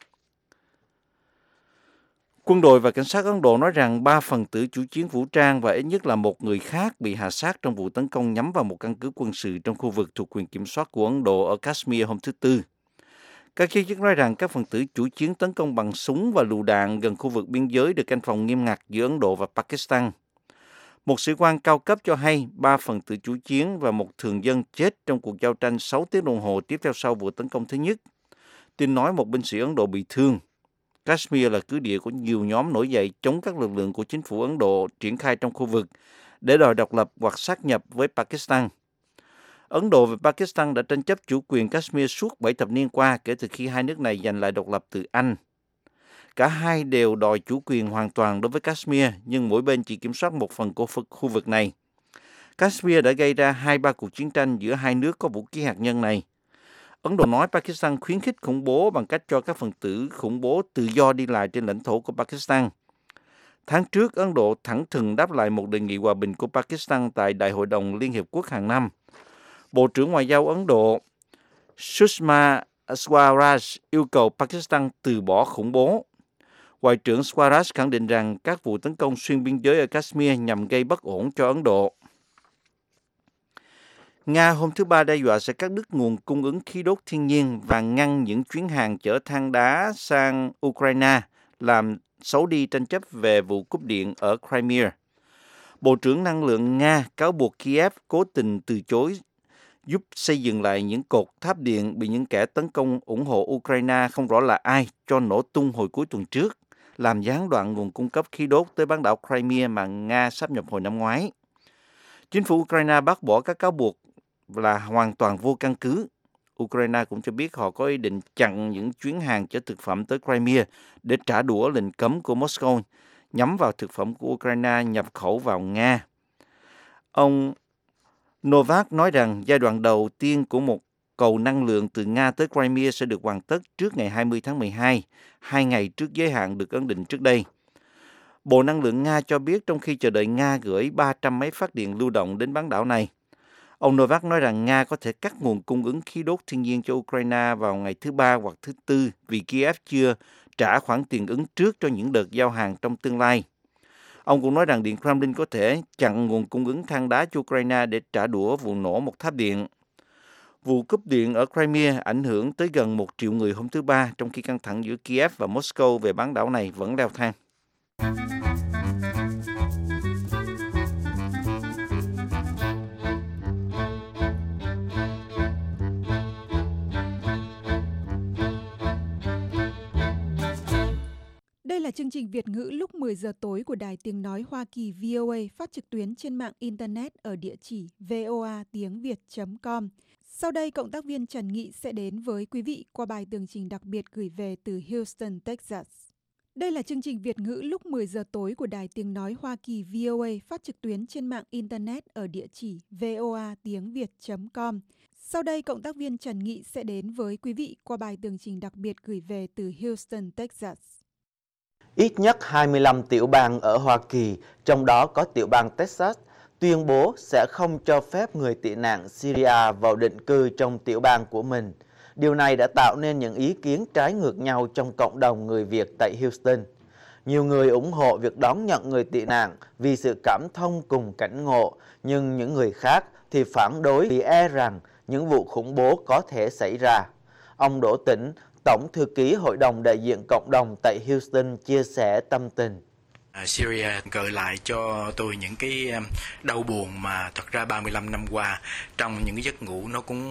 Quân đội và cảnh sát Ấn Độ nói rằng 3 phần tử chủ chiến vũ trang và ít nhất là một người khác bị hạ sát trong vụ tấn công nhắm vào một căn cứ quân sự trong khu vực thuộc quyền kiểm soát của Ấn Độ ở Kashmir hôm thứ Tư. Các giới chức nói rằng các phần tử chủ chiến tấn công bằng súng và lựu đạn gần khu vực biên giới được canh phòng nghiêm ngặt giữa Ấn Độ và Pakistan. Một sĩ quan cao cấp cho hay 3 phần tử chủ chiến và một thường dân chết trong cuộc giao tranh 6 tiếng đồng hồ tiếp theo sau vụ tấn công thứ nhất. Tin nói một binh sĩ Ấn Độ bị thương. Kashmir là cứ địa của nhiều nhóm nổi dậy chống các lực lượng của chính phủ Ấn Độ triển khai trong khu vực để đòi độc lập hoặc sát nhập với Pakistan. Ấn Độ và Pakistan đã tranh chấp chủ quyền Kashmir suốt 7 thập niên qua kể từ khi hai nước này giành lại độc lập từ Anh. Cả hai đều đòi chủ quyền hoàn toàn đối với Kashmir, nhưng mỗi bên chỉ kiểm soát một phần của khu vực này. Kashmir đã gây ra 2-3 cuộc chiến tranh giữa hai nước có vũ khí hạt nhân này. Ấn Độ nói Pakistan khuyến khích khủng bố bằng cách cho các phần tử khủng bố tự do đi lại trên lãnh thổ của Pakistan. Tháng trước, Ấn Độ thẳng thừng đáp lại một đề nghị hòa bình của Pakistan tại Đại hội đồng Liên Hiệp Quốc hàng năm. Bộ trưởng Ngoại giao Ấn Độ Sushma Swaraj yêu cầu Pakistan từ bỏ khủng bố. Ngoại trưởng Swaraj khẳng định rằng các vụ tấn công xuyên biên giới ở Kashmir nhằm gây bất ổn cho Ấn Độ. Nga hôm thứ Ba đe dọa sẽ cắt đứt nguồn cung ứng khí đốt thiên nhiên và ngăn những chuyến hàng chở than đá sang Ukraine, làm xấu đi tranh chấp về vụ cúp điện ở Crimea. Bộ trưởng Năng lượng Nga cáo buộc Kiev cố tình từ chối giúp xây dựng lại những cột tháp điện bị những kẻ tấn công ủng hộ Ukraine không rõ là ai cho nổ tung hồi cuối tuần trước, làm gián đoạn nguồn cung cấp khí đốt tới bán đảo Crimea mà Nga sáp nhập hồi năm ngoái. Chính phủ Ukraine bác bỏ các cáo buộc là hoàn toàn vô căn cứ. Ukraine cũng cho biết họ có ý định chặn những chuyến hàng chở thực phẩm tới Crimea để trả đũa lệnh cấm của Moscow nhắm vào thực phẩm của Ukraine nhập khẩu vào Nga. Ông Novak nói rằng giai đoạn đầu tiên của một cầu năng lượng từ Nga tới Crimea sẽ được hoàn tất trước ngày 20 tháng 12, 2 ngày trước giới hạn được ấn định trước đây. Bộ Năng lượng Nga cho biết trong khi chờ đợi Nga gửi 300 máy phát điện lưu động đến bán đảo này. Ông Novak nói rằng Nga có thể cắt nguồn cung ứng khí đốt thiên nhiên cho Ukraine vào ngày thứ Ba hoặc thứ Tư vì Kiev chưa trả khoản tiền ứng trước cho những đợt giao hàng trong tương lai. Ông cũng nói rằng Điện Kremlin có thể chặn nguồn cung ứng than đá cho Ukraine để trả đũa vụ nổ một tháp điện. Vụ cúp điện ở Crimea ảnh hưởng tới gần 1 triệu người hôm thứ Ba, trong khi căng thẳng giữa Kiev và Moscow về bán đảo này vẫn leo thang. Đây là chương trình Việt ngữ lúc 10 giờ tối của Đài Tiếng Nói Hoa Kỳ VOA, phát trực tuyến trên mạng Internet ở địa chỉ voatiengviet.com. Sau đây, cộng tác viên Trần Nghị sẽ đến với quý vị qua bài tường trình đặc biệt gửi về từ Houston, Texas. Đây là chương trình Việt ngữ lúc 10 giờ tối của Đài Tiếng Nói Hoa Kỳ VOA, phát trực tuyến trên mạng Internet ở địa chỉ voatiengviet.com. Sau đây, cộng tác viên Trần Nghị sẽ đến với quý vị qua bài tường trình đặc biệt gửi về từ Houston, Texas. Ít nhất 25 tiểu bang ở Hoa Kỳ, trong đó có tiểu bang Texas, tuyên bố sẽ không cho phép người tị nạn Syria vào định cư trong tiểu bang của mình. Điều này đã tạo nên những ý kiến trái ngược nhau trong cộng đồng người Việt tại Houston. Nhiều người ủng hộ việc đón nhận người tị nạn vì sự cảm thông cùng cảnh ngộ, nhưng những người khác thì phản đối vì e rằng những vụ khủng bố có thể xảy ra. Ông Đỗ Tĩnh, Tổng thư ký Hội đồng đại diện cộng đồng tại Houston chia sẻ tâm tình. Syria gợi lại cho tôi những cái đau buồn mà thật ra 35 năm qua trong những cái giấc ngủ nó cũng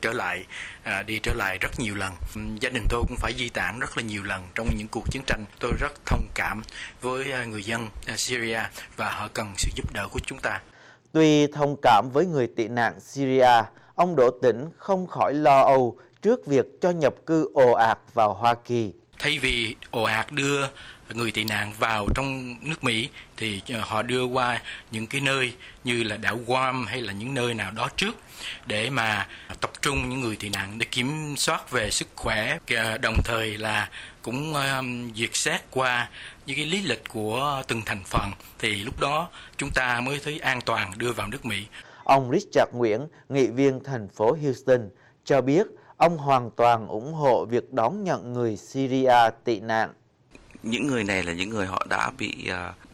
đi trở lại rất nhiều lần. Gia đình tôi cũng phải di tản rất là nhiều lần trong những cuộc chiến tranh. Tôi rất thông cảm với người dân Syria và họ cần sự giúp đỡ của chúng ta. Tuy thông cảm với người tị nạn Syria, ông Đỗ Tĩnh không khỏi lo âu trước việc cho nhập cư ồ ạt vào Hoa Kỳ. Thay vì ồ ạt đưa người tị nạn vào trong nước Mỹ thì họ đưa qua những cái nơi như là đảo Guam hay là những nơi nào đó trước để mà tập trung những người tị nạn để kiểm soát về sức khỏe, đồng thời là cũng duyệt xét qua những cái lý lịch của từng thành phần thì lúc đó chúng ta mới thấy an toàn đưa vào nước Mỹ. Ông Richard Nguyễn, nghị viên thành phố Houston, cho biết ông hoàn toàn ủng hộ việc đón nhận người Syria tị nạn. Những người này là những người họ đã bị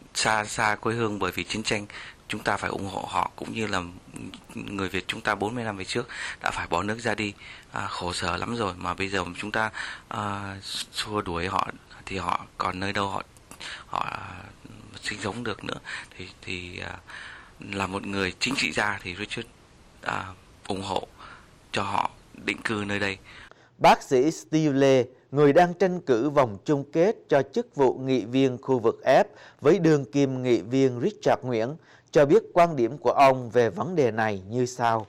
xa quê hương bởi vì chiến tranh. Chúng ta phải ủng hộ họ, cũng như là người Việt chúng ta 40 năm về trước đã phải bỏ nước ra đi, khổ sở lắm rồi, mà bây giờ chúng ta xua đuổi họ thì họ còn nơi đâu họ sinh sống được nữa. Thì là một người chính trị gia thì Richard ủng hộ cho họ định cư nơi đây. Bác sĩ Steve Lê, người đang tranh cử vòng chung kết cho chức vụ nghị viên khu vực F với đương kim nghị viên Richard Nguyễn, cho biết quan điểm của ông về vấn đề này như sau.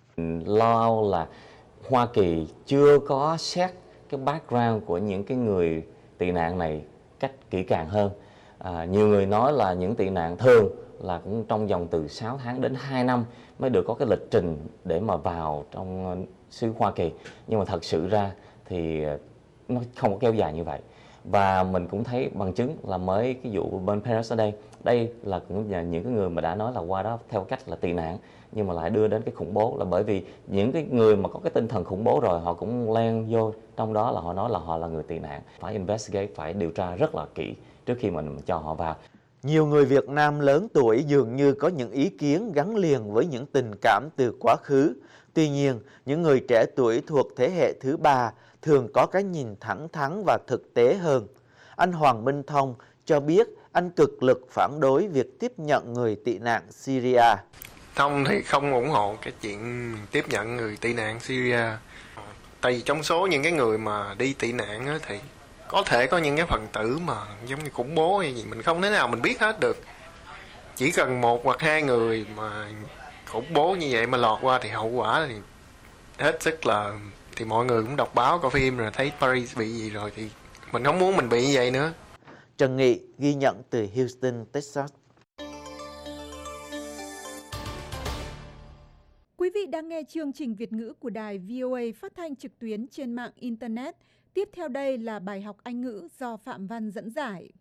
Lo âu là Hoa Kỳ chưa có xét cái background của những cái người tị nạn này cách kỹ càng hơn. Nhiều người nói là những tị nạn thường là cũng trong vòng từ 6 tháng đến 2 năm mới được có cái lịch trình để mà vào trong xứ Hoa Kỳ. Nhưng mà thật sự ra thì nó không có kéo dài như vậy. Và mình cũng thấy bằng chứng là mới cái vụ bên Paris ở đây là cũng là những cái người mà đã nói là qua đó theo cách là tị nạn, nhưng mà lại đưa đến cái khủng bố, là bởi vì những cái người mà có cái tinh thần khủng bố rồi họ cũng len vô trong đó, là họ nói là họ là người tị nạn. Phải investigate, phải điều tra rất là kỹ trước khi mình cho họ vào. Nhiều người Việt Nam lớn tuổi dường như có những ý kiến gắn liền với những tình cảm từ quá khứ. Tuy nhiên, những người trẻ tuổi thuộc thế hệ thứ ba thường có cái nhìn thẳng thắn và thực tế hơn. Anh Hoàng Minh Thông cho biết anh cực lực phản đối việc tiếp nhận người tị nạn Syria. Thông thì không ủng hộ cái chuyện tiếp nhận người tị nạn Syria. Tại vì trong số những cái người mà đi tị nạn á, thì có thể có những cái phần tử mà giống như khủng bố hay gì mình không thể nào mình biết hết được. Chỉ cần 1 hoặc 2 người mà khủng bố như vậy mà lọt qua thì hậu quả thì hết sức là, thì mọi người cũng đọc báo coi phim rồi thấy Paris bị gì rồi, thì mình không muốn mình bị như vậy nữa. Trần Nghị ghi nhận từ Houston, Texas. Quý vị đang nghe chương trình Việt ngữ của đài VOA phát thanh trực tuyến trên mạng Internet. Tiếp theo đây là bài học Anh ngữ do Phạm Văn dẫn giải.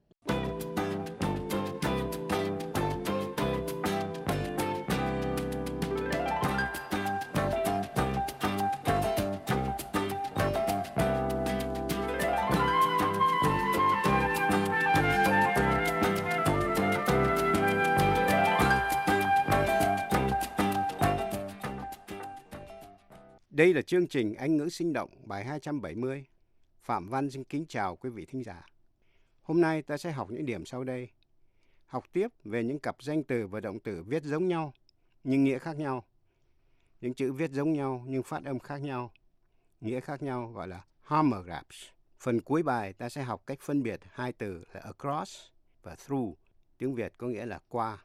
Đây là chương trình Anh ngữ sinh động bài 270. Phạm Văn xin kính chào quý vị thính giả. Hôm nay ta sẽ học những điểm sau đây. Học tiếp về những cặp danh từ và động từ viết giống nhau nhưng nghĩa khác nhau. Những chữ viết giống nhau nhưng phát âm khác nhau, nghĩa khác nhau gọi là homographs. Phần cuối bài ta sẽ học cách phân biệt hai từ là across và through, tiếng Việt có nghĩa là qua.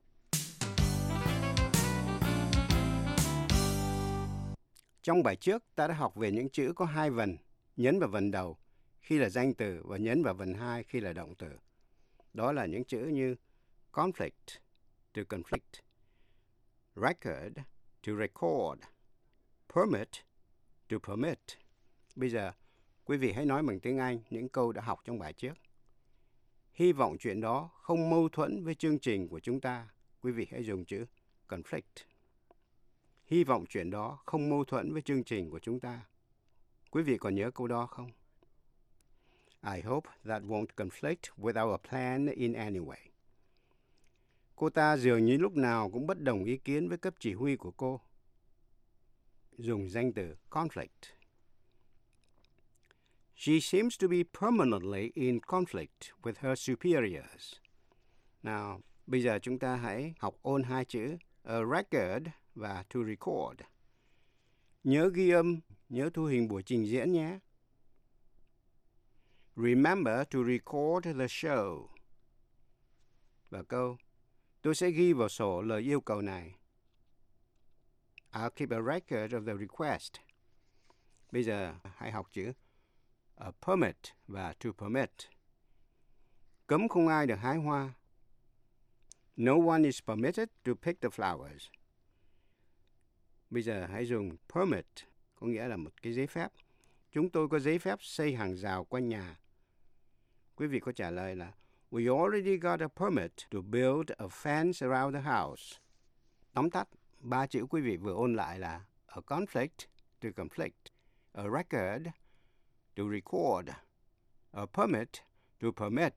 Trong bài trước, ta đã học về những chữ có hai vần, nhấn vào vần đầu khi là danh từ và nhấn vào vần hai khi là động từ. Đó là những chữ như conflict, to conflict, record, to record, permit, to permit. Bây giờ, quý vị hãy nói bằng tiếng Anh những câu đã học trong bài trước. Hy vọng chuyện đó không mâu thuẫn với chương trình của chúng ta. Quý vị hãy dùng chữ conflict. Hy vọng chuyện đó không mâu thuẫn với chương trình của chúng ta. Quý vị còn nhớ câu đó không? I hope that won't conflict with our plan in any way. Cô ta dường như lúc nào cũng bất đồng ý kiến với cấp chỉ huy của cô. Dùng danh từ conflict. She seems to be permanently in conflict with her superiors. Nào, bây giờ chúng ta hãy học ôn hai chữ a record và to record. Nhớ ghi âm, nhớ thu hình buổi trình diễn nhé. Remember to record the show. Và câu, tôi sẽ ghi vào sổ lời yêu cầu này. I'll keep a record of the request. Bây giờ hãy học chữ a permit và to permit. Cấm không ai được hái hoa. No one is permitted to pick the flowers. Bây giờ hãy dùng permit, có nghĩa là một cái giấy phép. Chúng tôi có giấy phép xây hàng rào quanh nhà. Quý vị có trả lời là We already got a permit to build a fence around the house. Tóm tắt, ba chữ quý vị vừa ôn lại là a conflict, to conflict, a record, to record, a permit, to permit.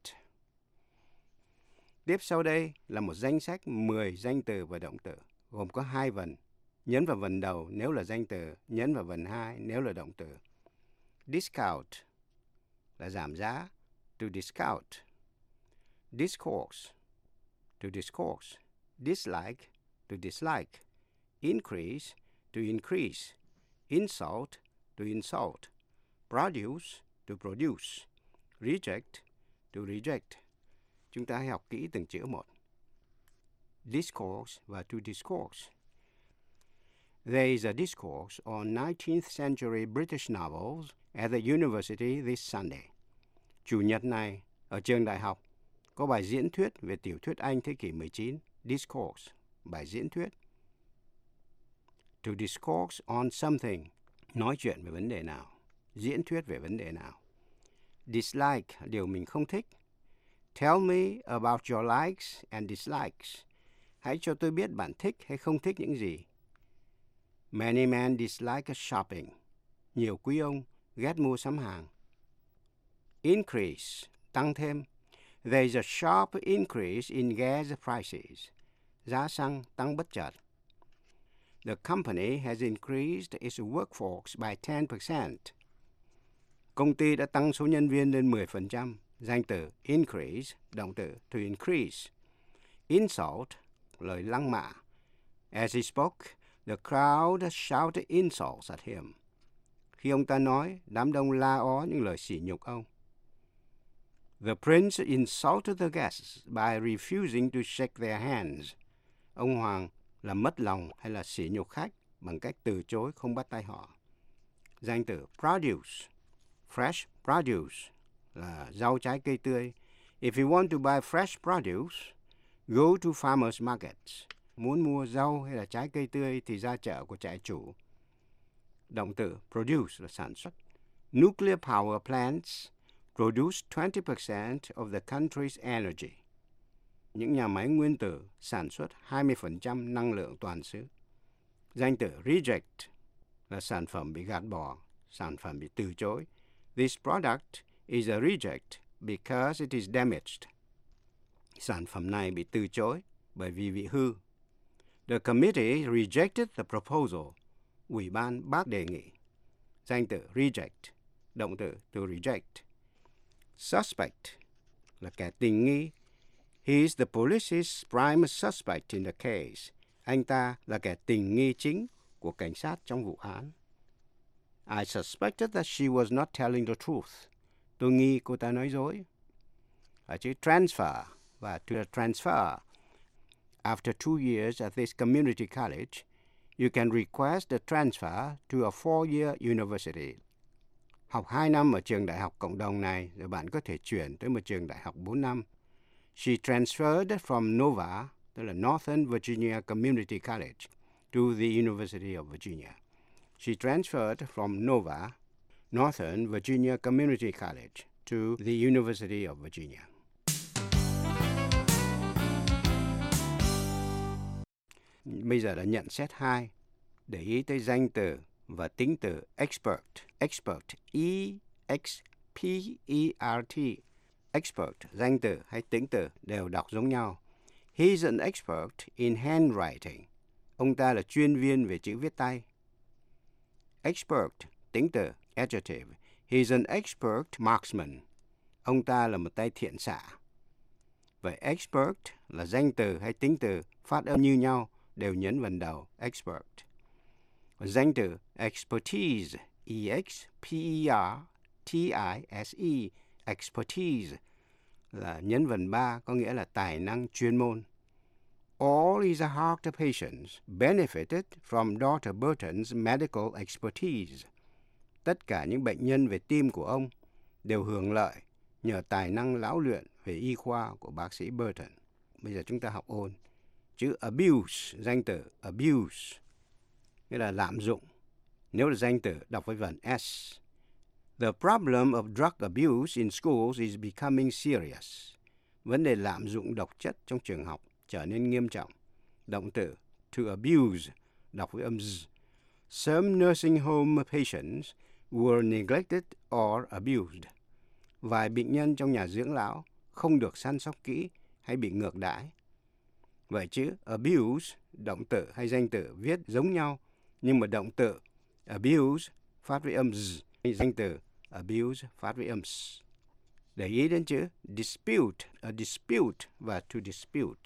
Tiếp sau đây là một danh sách 10 danh từ và động từ, gồm có hai vần. Nhấn vào vần đầu nếu là danh từ, nhấn vào vần hai nếu là động từ. Discount là giảm giá, to discount. Discourse, to discourse. Dislike, to dislike. Increase, to increase. Insult, to insult. Produce, to produce. Reject, to reject. Chúng ta hãy học kỹ từng chữ một. Discourse và to discourse. There is a discourse on 19th century British novels at the university this Sunday. Chủ nhật này, ở trường đại học, có bài diễn thuyết về tiểu thuyết Anh thế kỷ 19, discourse, bài diễn thuyết. To discourse on something, nói chuyện về vấn đề nào, diễn thuyết về vấn đề nào. Dislike, điều mình không thích. Tell me about your likes and dislikes. Hãy cho tôi biết bạn thích hay không thích những gì. Many men dislike shopping. Nhiều quý ông ghét mua sắm hàng. Increase, tăng thêm. There is a sharp increase in gas prices. Giá xăng tăng bất chợt. The company has increased its workforce by 10%. Công ty đã tăng số nhân viên lên 10%. Danh từ increase, động từ to increase. Insult, lời lăng mạ. As he spoke, the crowd shouted insults at him. Khi ông ta nói, đám đông la ó những lời sỉ nhục ông. The prince insulted the guests by refusing to shake their hands. Ông hoàng làm mất lòng hay là sỉ nhục khách bằng cách từ chối không bắt tay họ. Danh từ produce, fresh produce là rau trái cây tươi. If you want to buy fresh produce, go to farmers markets. muốn mua rau hay là trái cây tươi thì ra chợ của trại chủ. Động từ produce là sản xuất. Nuclear power plants produce 20% of the country's energy. Những nhà máy nguyên tử sản xuất 20% năng lượng toàn xứ. Danh từ reject là sản phẩm bị gạt bỏ, sản phẩm bị từ chối. This product is a reject because it is damaged. Sản phẩm này bị từ chối bởi vì bị hư. The committee rejected the proposal. Ủy ban bác đề nghị. Danh từ reject, động từ to reject. Suspect là kẻ tình nghi. He is the police's prime suspect in the case. Anh ta là kẻ tình nghi chính của cảnh sát trong vụ án. I suspected that she was not telling the truth. Tôi nghi cô ta nói dối. Ở chữ transfer và to transfer. After 2 years at this community college, you can request a transfer to a 4-year university. Học 2 năm ở trường đại học cộng đồng này, rồi bạn có thể chuyển tới một trường đại học 4 năm. She transferred from Nova, tức là Northern Virginia Community College, to the University of Virginia. She transferred from Nova, Northern Virginia Community College, to the University of Virginia. Bây giờ là nhận xét 2. Để ý tới danh từ và tính từ expert. Expert, E-X-P-E-R-T. Expert, danh từ hay tính từ đều đọc giống nhau. He's an expert in handwriting. Ông ta là chuyên viên về chữ viết tay. Expert, tính từ adjective. He's an expert marksman. Ông ta là một tay thiện xạ. Vậy expert là danh từ hay tính từ phát âm như nhau, đều nhấn vần đầu expert. Danh từ expertise, E-X-P-E-R-T-I-S-E, expertise là nhấn vần 3, có nghĩa là tài năng chuyên môn. All his heart patients benefited from Dr. Burton's medical expertise. Tất cả những bệnh nhân về tim của ông đều hưởng lợi nhờ tài năng lão luyện về y khoa của bác sĩ Burton. Bây giờ chúng ta học ôn. Chữ abuse, danh từ abuse, nghĩa là lạm dụng. Nếu là danh từ, đọc với vần S. The problem of drug abuse in schools is becoming serious. Vấn đề lạm dụng độc chất trong trường học trở nên nghiêm trọng. Động từ to abuse, đọc với âm Z. Some nursing home patients were neglected or abused. Vài bệnh nhân trong nhà dưỡng lão không được săn sóc kỹ hay bị ngược đãi. Vậy chữ abuse, động từ hay danh từ viết giống nhau, nhưng mà động từ abuse phát với âm Z, danh từ abuse phát với âm S. Để ý đến chữ dispute, a dispute và to dispute,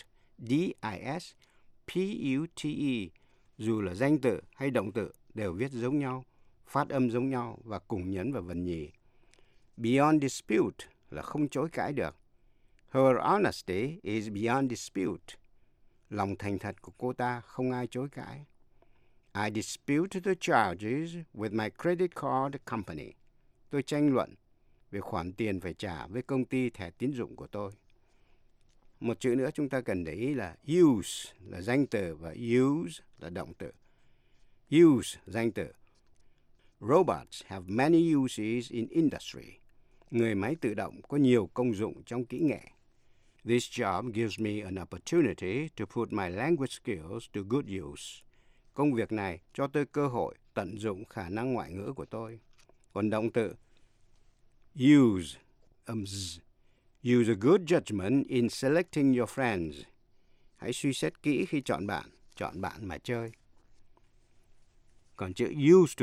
D-I-S-P-U-T-E, dù là danh từ hay động từ đều viết giống nhau, phát âm giống nhau và cùng nhấn vào vần nhì. Beyond dispute là không chối cãi được. Her honesty is beyond dispute. Lòng thành thật của cô ta không ai chối cãi. I dispute the charges with my credit card company. Tôi tranh luận về khoản tiền phải trả với công ty thẻ tín dụng của tôi. Một chữ nữa chúng ta cần để ý là use là danh từ và use là động từ. Use, danh từ. Robots have many uses in industry. Người máy tự động có nhiều công dụng trong kỹ nghệ. This job gives me an opportunity to put my language skills to good use. Công việc này cho tôi cơ hội tận dụng khả năng ngoại ngữ của tôi. Còn động từ use, âm Z. Use a good judgment in selecting your friends. Hãy suy xét kỹ khi chọn bạn mà chơi. Còn chữ used to,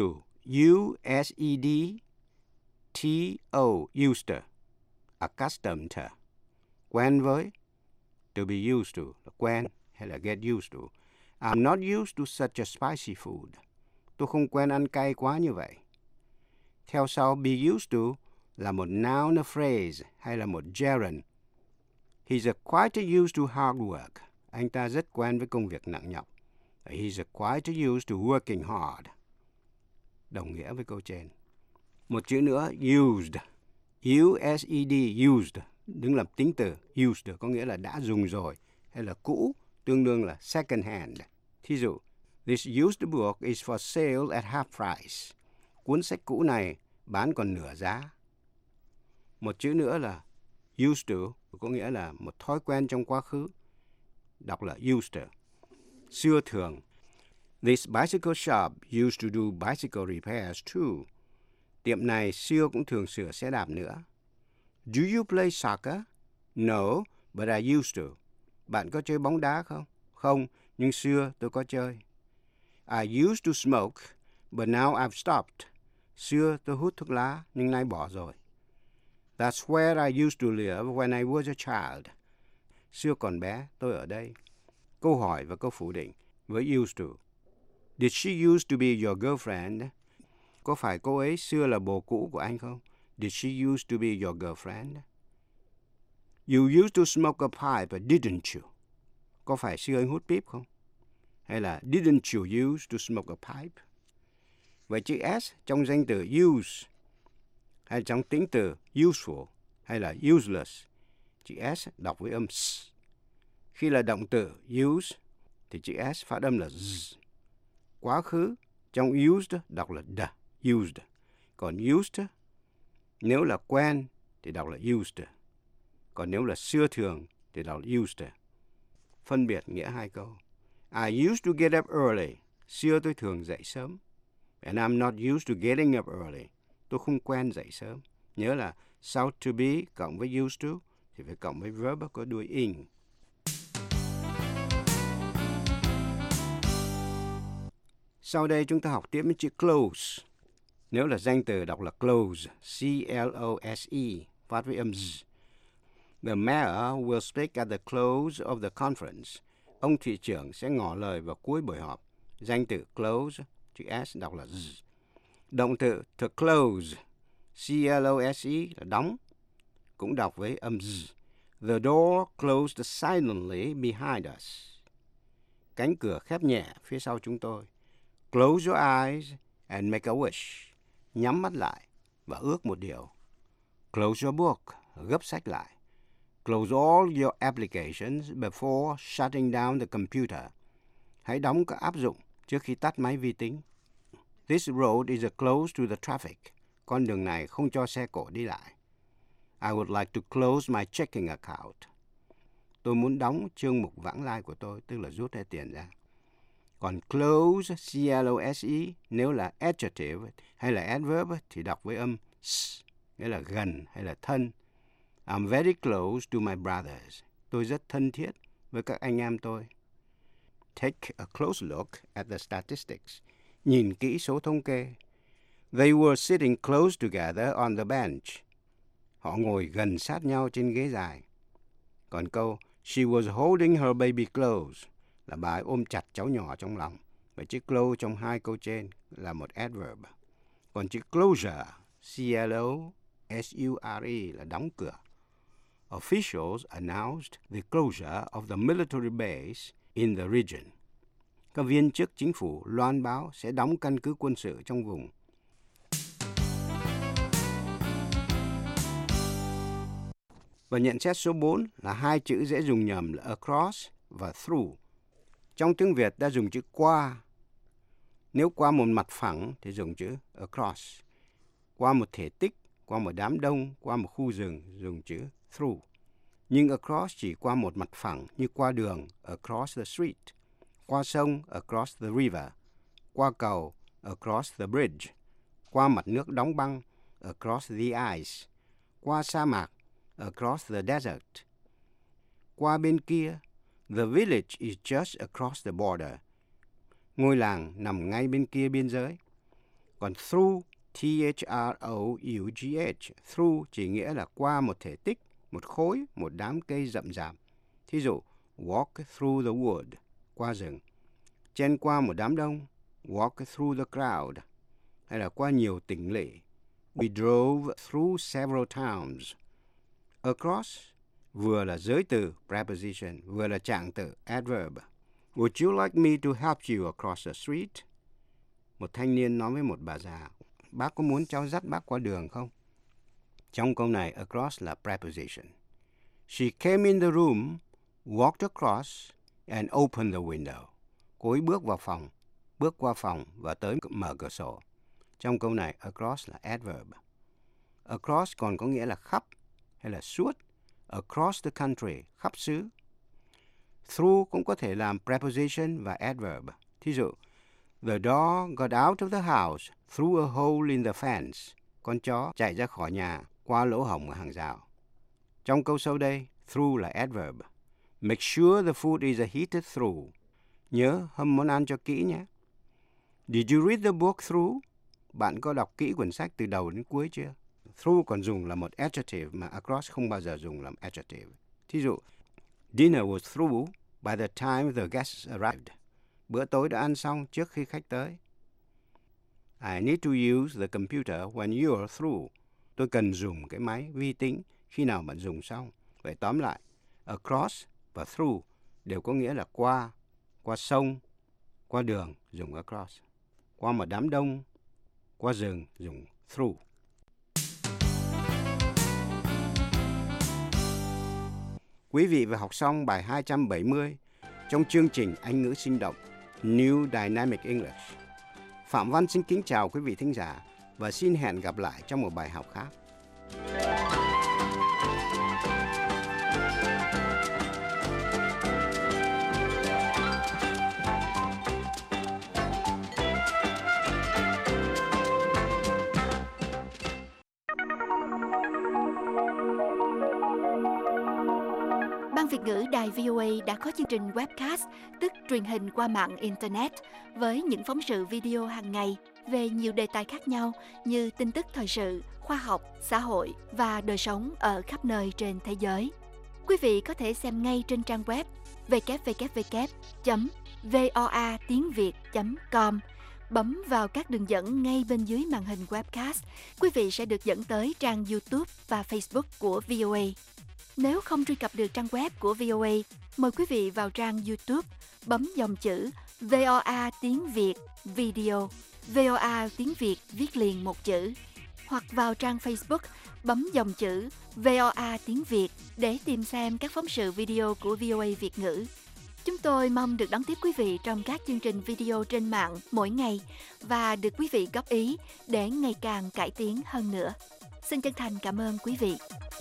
U-S-E-D-T-O, used to, accustomed to, quen với. To be used to là quen hay là get used to. I'm not used to such a spicy food. Tôi không quen ăn cay quá như vậy. Theo sau be used to là một noun phrase hay là một gerund. He's quite used to hard work. Anh ta rất quen với công việc nặng nhọc. He's quite used to working hard. Đồng nghĩa với câu trên. Một chữ nữa, used. U-S-E-D, used. Đứng làm tính từ. Used có nghĩa là đã dùng rồi hay là cũ, tương đương là second hand. Thí dụ, this used book is for sale at half price. Cuốn sách cũ này bán còn nửa giá. Một chữ nữa là used to, có nghĩa là một thói quen trong quá khứ. Đọc là used to. Xưa thường. This bicycle shop used to do bicycle repairs too. Tiệm này xưa cũng thường sửa xe đạp nữa. Do you play soccer? No, but I used to. Bạn có chơi bóng đá không? Không, nhưng xưa tôi có chơi. I used to smoke, but now I've stopped. Xưa tôi hút thuốc lá, nhưng nay bỏ rồi. That's where I used to live when I was a child. Xưa còn bé, tôi ở đây. Câu hỏi và câu phủ định với used to. Did she used to be your girlfriend? Có phải cô ấy xưa là bồ cũ của anh không? Did she used to be your girlfriend? You used to smoke a pipe, didn't you? Có phải xưa anh hút píp không? Hay là didn't you used to smoke a pipe? Vậy chữ S trong danh từ use hay trong tính từ useful hay là useless, chữ S đọc với âm S. Khi là động từ use thì chữ S phát âm là Z. Quá khứ trong used đọc là D, used. Còn used nếu là quen thì đọc là used. Còn nếu là xưa thường thì đọc là used. Phân biệt nghĩa hai câu. I used to get up early. Xưa tôi thường dậy sớm. And I'm not used to getting up early. Tôi không quen dậy sớm. Nhớ là sau to be cộng với used to thì phải cộng với verb có đuôi ing. Sau đây chúng ta học tiếp với chữ close. Nếu là danh từ đọc là close, C-L-O-S-E, phát với âm Z. The mayor will speak at the close of the conference. Ông thị trưởng sẽ ngỏ lời vào cuối buổi họp. Danh từ close, chữ S đọc là Z. Động từ to close, C-L-O-S-E là đóng, cũng đọc với âm Z. The door closed silently behind us. Cánh cửa khép nhẹ phía sau chúng tôi. Close your eyes and make a wish. Nhắm mắt lại và ước một điều. Close your book. Gấp sách lại. Close all your applications before shutting down the computer. Hãy đóng các áp dụng trước khi tắt máy vi tính. This road is close to the traffic. Con đường này không cho xe cộ đi lại. I would like to close my checking account. Tôi muốn đóng chương mục vãng lai của tôi, tức là rút hết tiền ra. Còn close, C-L-O-S-E, nếu là adjective hay là adverb thì đọc với âm S, nghĩa là gần hay là thân. I'm very close to my brothers. Tôi rất thân thiết với các anh em tôi. Take a close look at the statistics. Nhìn kỹ số thống kê. They were sitting close together on the bench. Họ ngồi gần sát nhau trên ghế dài. Còn câu she was holding her baby close là bà ấy ôm chặt cháu nhỏ trong lòng. Vậy chữ close trong hai câu trên là một adverb. Còn chữ closure, C-L-O-S-U-R-E là đóng cửa. Officials announced the closure of the military base in the region. Các viên chức chính phủ loan báo sẽ đóng căn cứ quân sự trong vùng. Và nhận xét số 4 là hai chữ dễ dùng nhầm là across và through. Trong tiếng Việt ta dùng chữ qua. Nếu qua một mặt phẳng thì dùng chữ across. Qua một thể tích, qua một đám đông, qua một khu rừng dùng chữ through. Nhưng across chỉ qua một mặt phẳng như qua đường, across the street. Qua sông, across the river. Qua cầu, across the bridge. Qua mặt nước đóng băng, across the ice. Qua sa mạc, across the desert. Qua bên kia, the village is just across the border. Ngôi làng nằm ngay bên kia biên giới. Còn through, T-H-R-O-U-G-H, through chỉ nghĩa là qua một thể tích, một khối, một đám cây rậm rạp. Thí dụ, walk through the wood, qua rừng. Chen qua một đám đông, walk through the crowd. Hay là qua nhiều tỉnh lỵ. We drove through several towns. Across vừa là giới từ preposition, vừa là trạng từ adverb. Would you like me to help you across the street? Một thanh niên nói với một bà già, bác có muốn cháu dắt bác qua đường không? Trong câu này, across là preposition. She came in the room, walked across, and open the window. Cô ấy bước qua phòng và tới mở cửa sổ. Trong câu này, across là adverb. Across còn có nghĩa là khắp hay là suốt. Across the country, khắp xứ. Through cũng có thể làm preposition và adverb. Thí dụ, the dog got out of the house through a hole in the fence. Con chó chạy ra khỏi nhà qua lỗ hổng ở hàng rào. Trong câu sau đây, through là adverb. Make sure the food is heated through. Nhớ hâm món ăn cho kỹ nhé. Did you read the book through? Bạn có đọc kỹ quyển sách từ đầu đến cuối chưa? Through còn dùng là một adjective mà across không bao giờ dùng làm adjective. Thí dụ, dinner was through by the time the guests arrived. Bữa tối đã ăn xong trước khi khách tới. I need to use the computer when you are through. Tôi cần dùng cái máy vi tính khi nào bạn dùng xong. Vậy tóm lại, across và through đều có nghĩa là qua sông, qua đường dùng across, qua một đám đông, qua rừng dùng through. Quý vị vừa học xong bài 270 trong chương trình Anh ngữ sinh động New Dynamic English. Phạm Văn xin kính chào quý vị thính giả và xin hẹn gặp lại trong một bài học khác. Ban Việt ngữ Đài VOA đã có chương trình webcast, tức truyền hình qua mạng Internet, với những phóng sự video hàng ngày về nhiều đề tài khác nhau như tin tức thời sự, khoa học, xã hội và đời sống ở khắp nơi trên thế giới. Quý vị có thể xem ngay trên trang web www.voatiengviet.com. Bấm vào các đường dẫn ngay bên dưới màn hình webcast, quý vị sẽ được dẫn tới trang YouTube và Facebook của VOA. Nếu không truy cập được trang web của VOA, mời quý vị vào trang YouTube, bấm dòng chữ VOA tiếng Việt Video, VOA tiếng Việt viết liền một chữ, hoặc vào trang Facebook, bấm dòng chữ VOA tiếng Việt để tìm xem các phóng sự video của VOA Việt ngữ. Chúng tôi mong được đón tiếp quý vị trong các chương trình video trên mạng mỗi ngày và được quý vị góp ý để ngày càng cải tiến hơn nữa. Xin chân thành cảm ơn quý vị.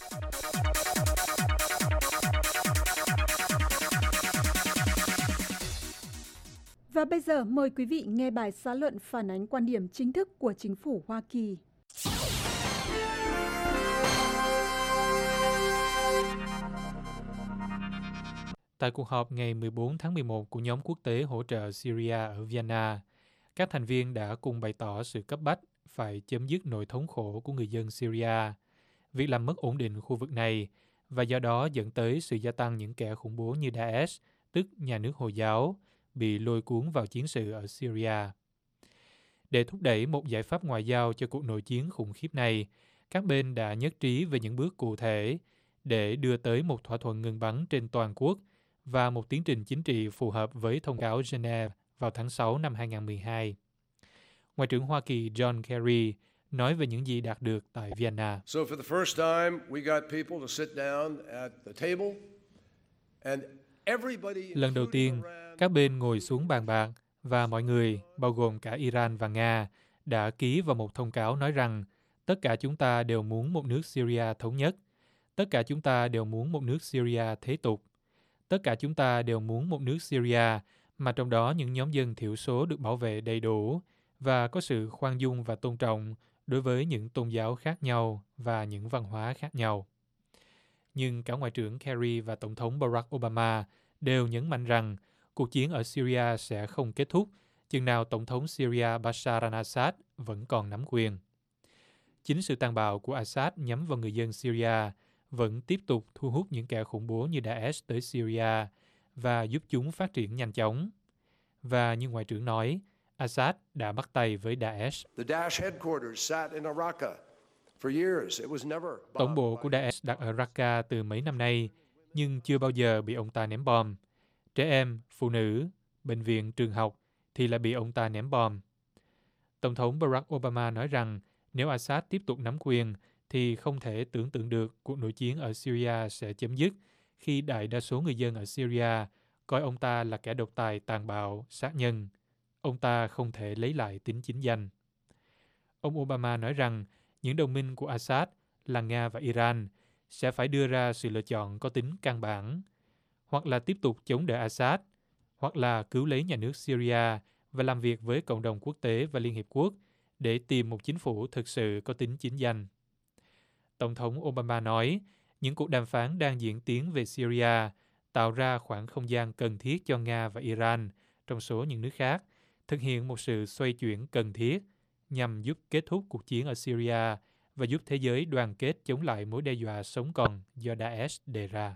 Và bây giờ mời quý vị nghe bài xã luận phản ánh quan điểm chính thức của chính phủ Hoa Kỳ. Tại cuộc họp ngày 14 tháng 11 của nhóm quốc tế hỗ trợ Syria ở Vienna, các thành viên đã cùng bày tỏ sự cấp bách phải chấm dứt nỗi thống khổ của người dân Syria, việc làm mất ổn định khu vực này và do đó dẫn tới sự gia tăng những kẻ khủng bố như Daesh, tức nhà nước Hồi giáo, bị lôi cuốn vào chiến sự ở Syria. Để thúc đẩy một giải pháp ngoại giao cho cuộc nội chiến khủng khiếp này, các bên đã nhất trí về những bước cụ thể để đưa tới một thỏa thuận ngừng bắn trên toàn quốc và một tiến trình chính trị phù hợp với thông cáo Geneva vào tháng 6 năm 2012. Ngoại trưởng Hoa Kỳ John Kerry nói về những gì đạt được tại Vienna. Lần đầu tiên, các bên ngồi xuống bàn bạc và mọi người, bao gồm cả Iran và Nga, đã ký vào một thông cáo nói rằng tất cả chúng ta đều muốn một nước Syria thống nhất, tất cả chúng ta đều muốn một nước Syria thế tục, tất cả chúng ta đều muốn một nước Syria mà trong đó những nhóm dân thiểu số được bảo vệ đầy đủ và có sự khoan dung và tôn trọng đối với những tôn giáo khác nhau và những văn hóa khác nhau. Nhưng cả Ngoại trưởng Kerry và Tổng thống Barack Obama đều nhấn mạnh rằng cuộc chiến ở Syria sẽ không kết thúc chừng nào Tổng thống Syria Bashar al-Assad vẫn còn nắm quyền. Chính sự tàn bạo của Assad nhắm vào người dân Syria vẫn tiếp tục thu hút những kẻ khủng bố như Daesh tới Syria và giúp chúng phát triển nhanh chóng. Và như Ngoại trưởng nói, Assad đã bắt tay với Daesh. Tổng bộ của Daesh đặt ở Raqqa từ mấy năm nay, nhưng chưa bao giờ bị ông ta ném bom. Trẻ em, phụ nữ, bệnh viện, trường học thì lại bị ông ta ném bom. Tổng thống Barack Obama nói rằng nếu Assad tiếp tục nắm quyền thì không thể tưởng tượng được cuộc nội chiến ở Syria sẽ chấm dứt khi đại đa số người dân ở Syria coi ông ta là kẻ độc tài tàn bạo, sát nhân. Ông ta không thể lấy lại tính chính danh. Ông Obama nói rằng những đồng minh của Assad là Nga và Iran sẽ phải đưa ra sự lựa chọn có tính căn bản, hoặc là tiếp tục chống đỡ Assad, hoặc là cứu lấy nhà nước Syria và làm việc với cộng đồng quốc tế và Liên Hiệp Quốc để tìm một chính phủ thực sự có tính chính danh. Tổng thống Obama nói những cuộc đàm phán đang diễn tiến về Syria tạo ra khoảng không gian cần thiết cho Nga và Iran, trong số những nước khác, thực hiện một sự xoay chuyển cần thiết nhằm giúp kết thúc cuộc chiến ở Syria và giúp thế giới đoàn kết chống lại mối đe dọa sống còn do Daesh đề ra.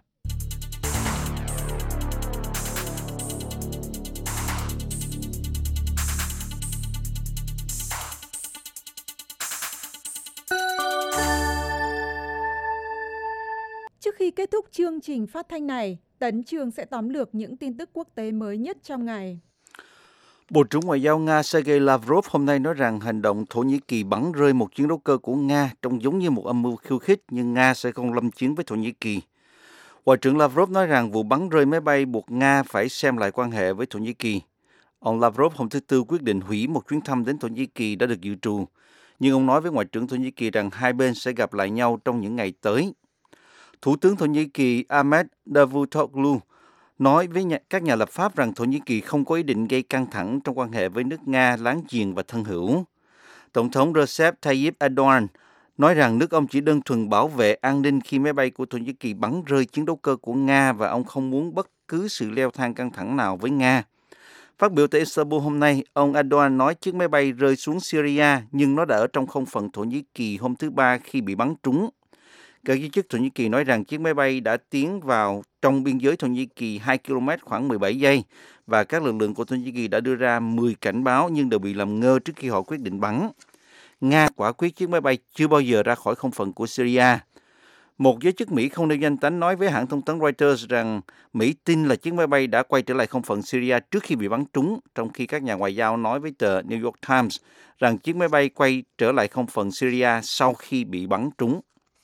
Trước khi kết thúc chương trình phát thanh này, Tấn Trường sẽ tóm lược những tin tức quốc tế mới nhất trong ngày. Bộ trưởng Ngoại giao Nga Sergei Lavrov hôm nay nói rằng hành động Thổ Nhĩ Kỳ bắn rơi một chiến đấu cơ của Nga trông giống như một âm mưu khiêu khích, nhưng Nga sẽ không lâm chiến với Thổ Nhĩ Kỳ. Ngoại trưởng Lavrov nói rằng vụ bắn rơi máy bay buộc Nga phải xem lại quan hệ với Thổ Nhĩ Kỳ. Ông Lavrov hôm thứ Tư quyết định hủy một chuyến thăm đến Thổ Nhĩ Kỳ đã được dự trù, nhưng ông nói với Ngoại trưởng Thổ Nhĩ Kỳ rằng hai bên sẽ gặp lại nhau trong những ngày tới. Thủ tướng Thổ Nhĩ Kỳ Ahmet Davutoglu nói với các nhà lập pháp rằng Thổ Nhĩ Kỳ không có ý định gây căng thẳng trong quan hệ với nước Nga láng giềng và thân hữu. Tổng thống Recep Tayyip Erdogan nói rằng nước ông chỉ đơn thuần bảo vệ an ninh khi máy bay của Thổ Nhĩ Kỳ bắn rơi chiến đấu cơ của Nga và ông không muốn bất cứ sự leo thang căng thẳng nào với Nga. Phát biểu tại Istanbul hôm nay, ông Erdogan nói chiếc máy bay rơi xuống Syria nhưng nó đã ở trong không phận Thổ Nhĩ Kỳ hôm thứ Ba khi bị bắn trúng. Các giới chức Thổ Nhĩ Kỳ nói rằng chiếc máy bay đã tiến vào trong biên giới Thổ Nhĩ Kỳ 2 km khoảng 17 giây và các lực lượng của Thổ Nhĩ Kỳ đã đưa ra 10 cảnh báo nhưng đều bị làm ngơ trước khi họ quyết định bắn. Nga quả quyết chiếc máy bay chưa bao giờ ra khỏi không phận của Syria. Một giới chức Mỹ không nêu danh tính nói với hãng thông tấn Reuters rằng Mỹ tin là chiếc máy bay đã quay trở lại không phận Syria trước khi bị bắn trúng, trong khi các nhà ngoại giao nói với tờ New York Times rằng chiếc máy bay quay trở lại không phận Syria sau khi bị bắn trúng.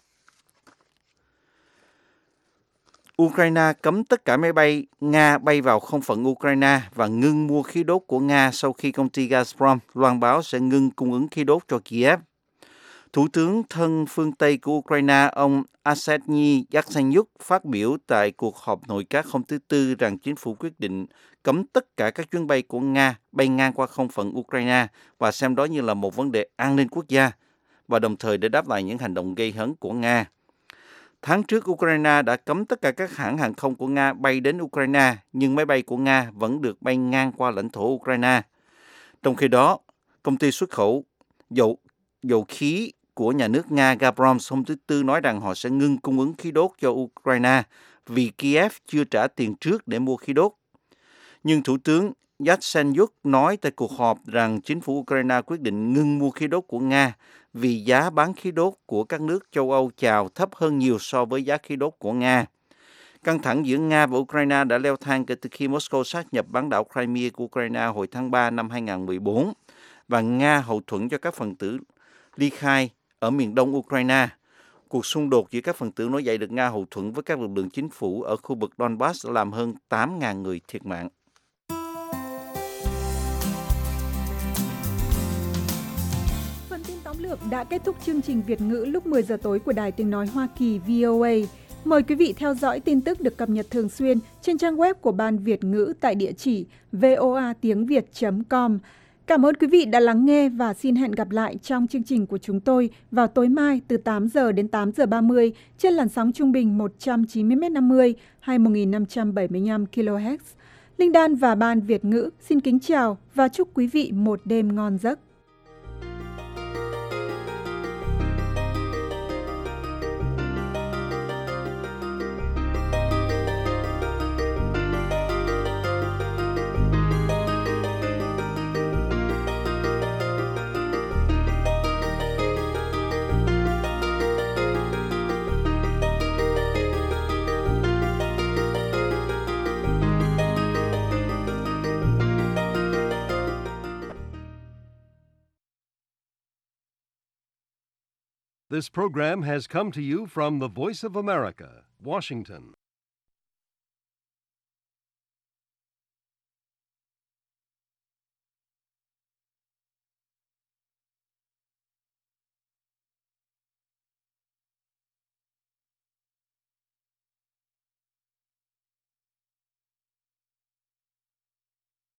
Ukraine cấm tất cả máy bay Nga bay vào không phận Ukraine và ngưng mua khí đốt của Nga sau khi công ty Gazprom loan báo sẽ ngưng cung ứng khí đốt cho Kiev. Thủ tướng thân phương Tây của Ukraine, ông Arsenij Yatsenyuk phát biểu tại cuộc họp nội các hôm thứ Tư rằng chính phủ quyết định cấm tất cả các chuyến bay của Nga bay ngang qua không phận Ukraine và xem đó như là một vấn đề an ninh quốc gia và đồng thời để đáp lại những hành động gây hấn của Nga. Tháng trước, Ukraine đã cấm tất cả các hãng hàng không của Nga bay đến Ukraine, nhưng máy bay của Nga vẫn được bay ngang qua lãnh thổ Ukraine. Trong khi đó, công ty xuất khẩu dầu khí của nhà nước Nga Gazprom hôm thứ Tư nói rằng họ sẽ ngưng cung ứng khí đốt cho Ukraine vì Kiev chưa trả tiền trước để mua khí đốt. Nhưng Thủ tướng Yatsenyuk nói tại cuộc họp rằng chính phủ Ukraine quyết định ngưng mua khí đốt của Nga vì giá bán khí đốt của các nước châu Âu chào thấp hơn nhiều so với giá khí đốt của Nga. Căng thẳng giữa Nga và Ukraine đã leo thang kể từ khi Moscow sát nhập bán đảo Crimea của Ukraine hồi tháng 3 năm 2014 và Nga hậu thuẫn cho các phần tử ly khai ở miền đông Ukraine. Cuộc xung đột giữa các phần tử nổi dậy được Nga hậu thuẫn với các lực lượng chính phủ ở khu vực Donbass làm hơn 8.000 người thiệt mạng. Phần tin tóm lược đã kết thúc chương trình Việt ngữ lúc 10 giờ tối của Đài Tiếng Nói Hoa Kỳ VOA. Mời quý vị theo dõi tin tức được cập nhật thường xuyên trên trang web của Ban Việt ngữ tại địa chỉ voatiengviet.com. Cảm ơn quý vị đã lắng nghe và xin hẹn gặp lại trong chương trình của chúng tôi vào tối mai từ 8 giờ đến 8 giờ 30 trên làn sóng trung bình 190m50 hay 1575 kHz. Linh Đan và Ban Việt ngữ xin kính chào và chúc quý vị một đêm ngon giấc. This program has come to you from the Voice of America, Washington.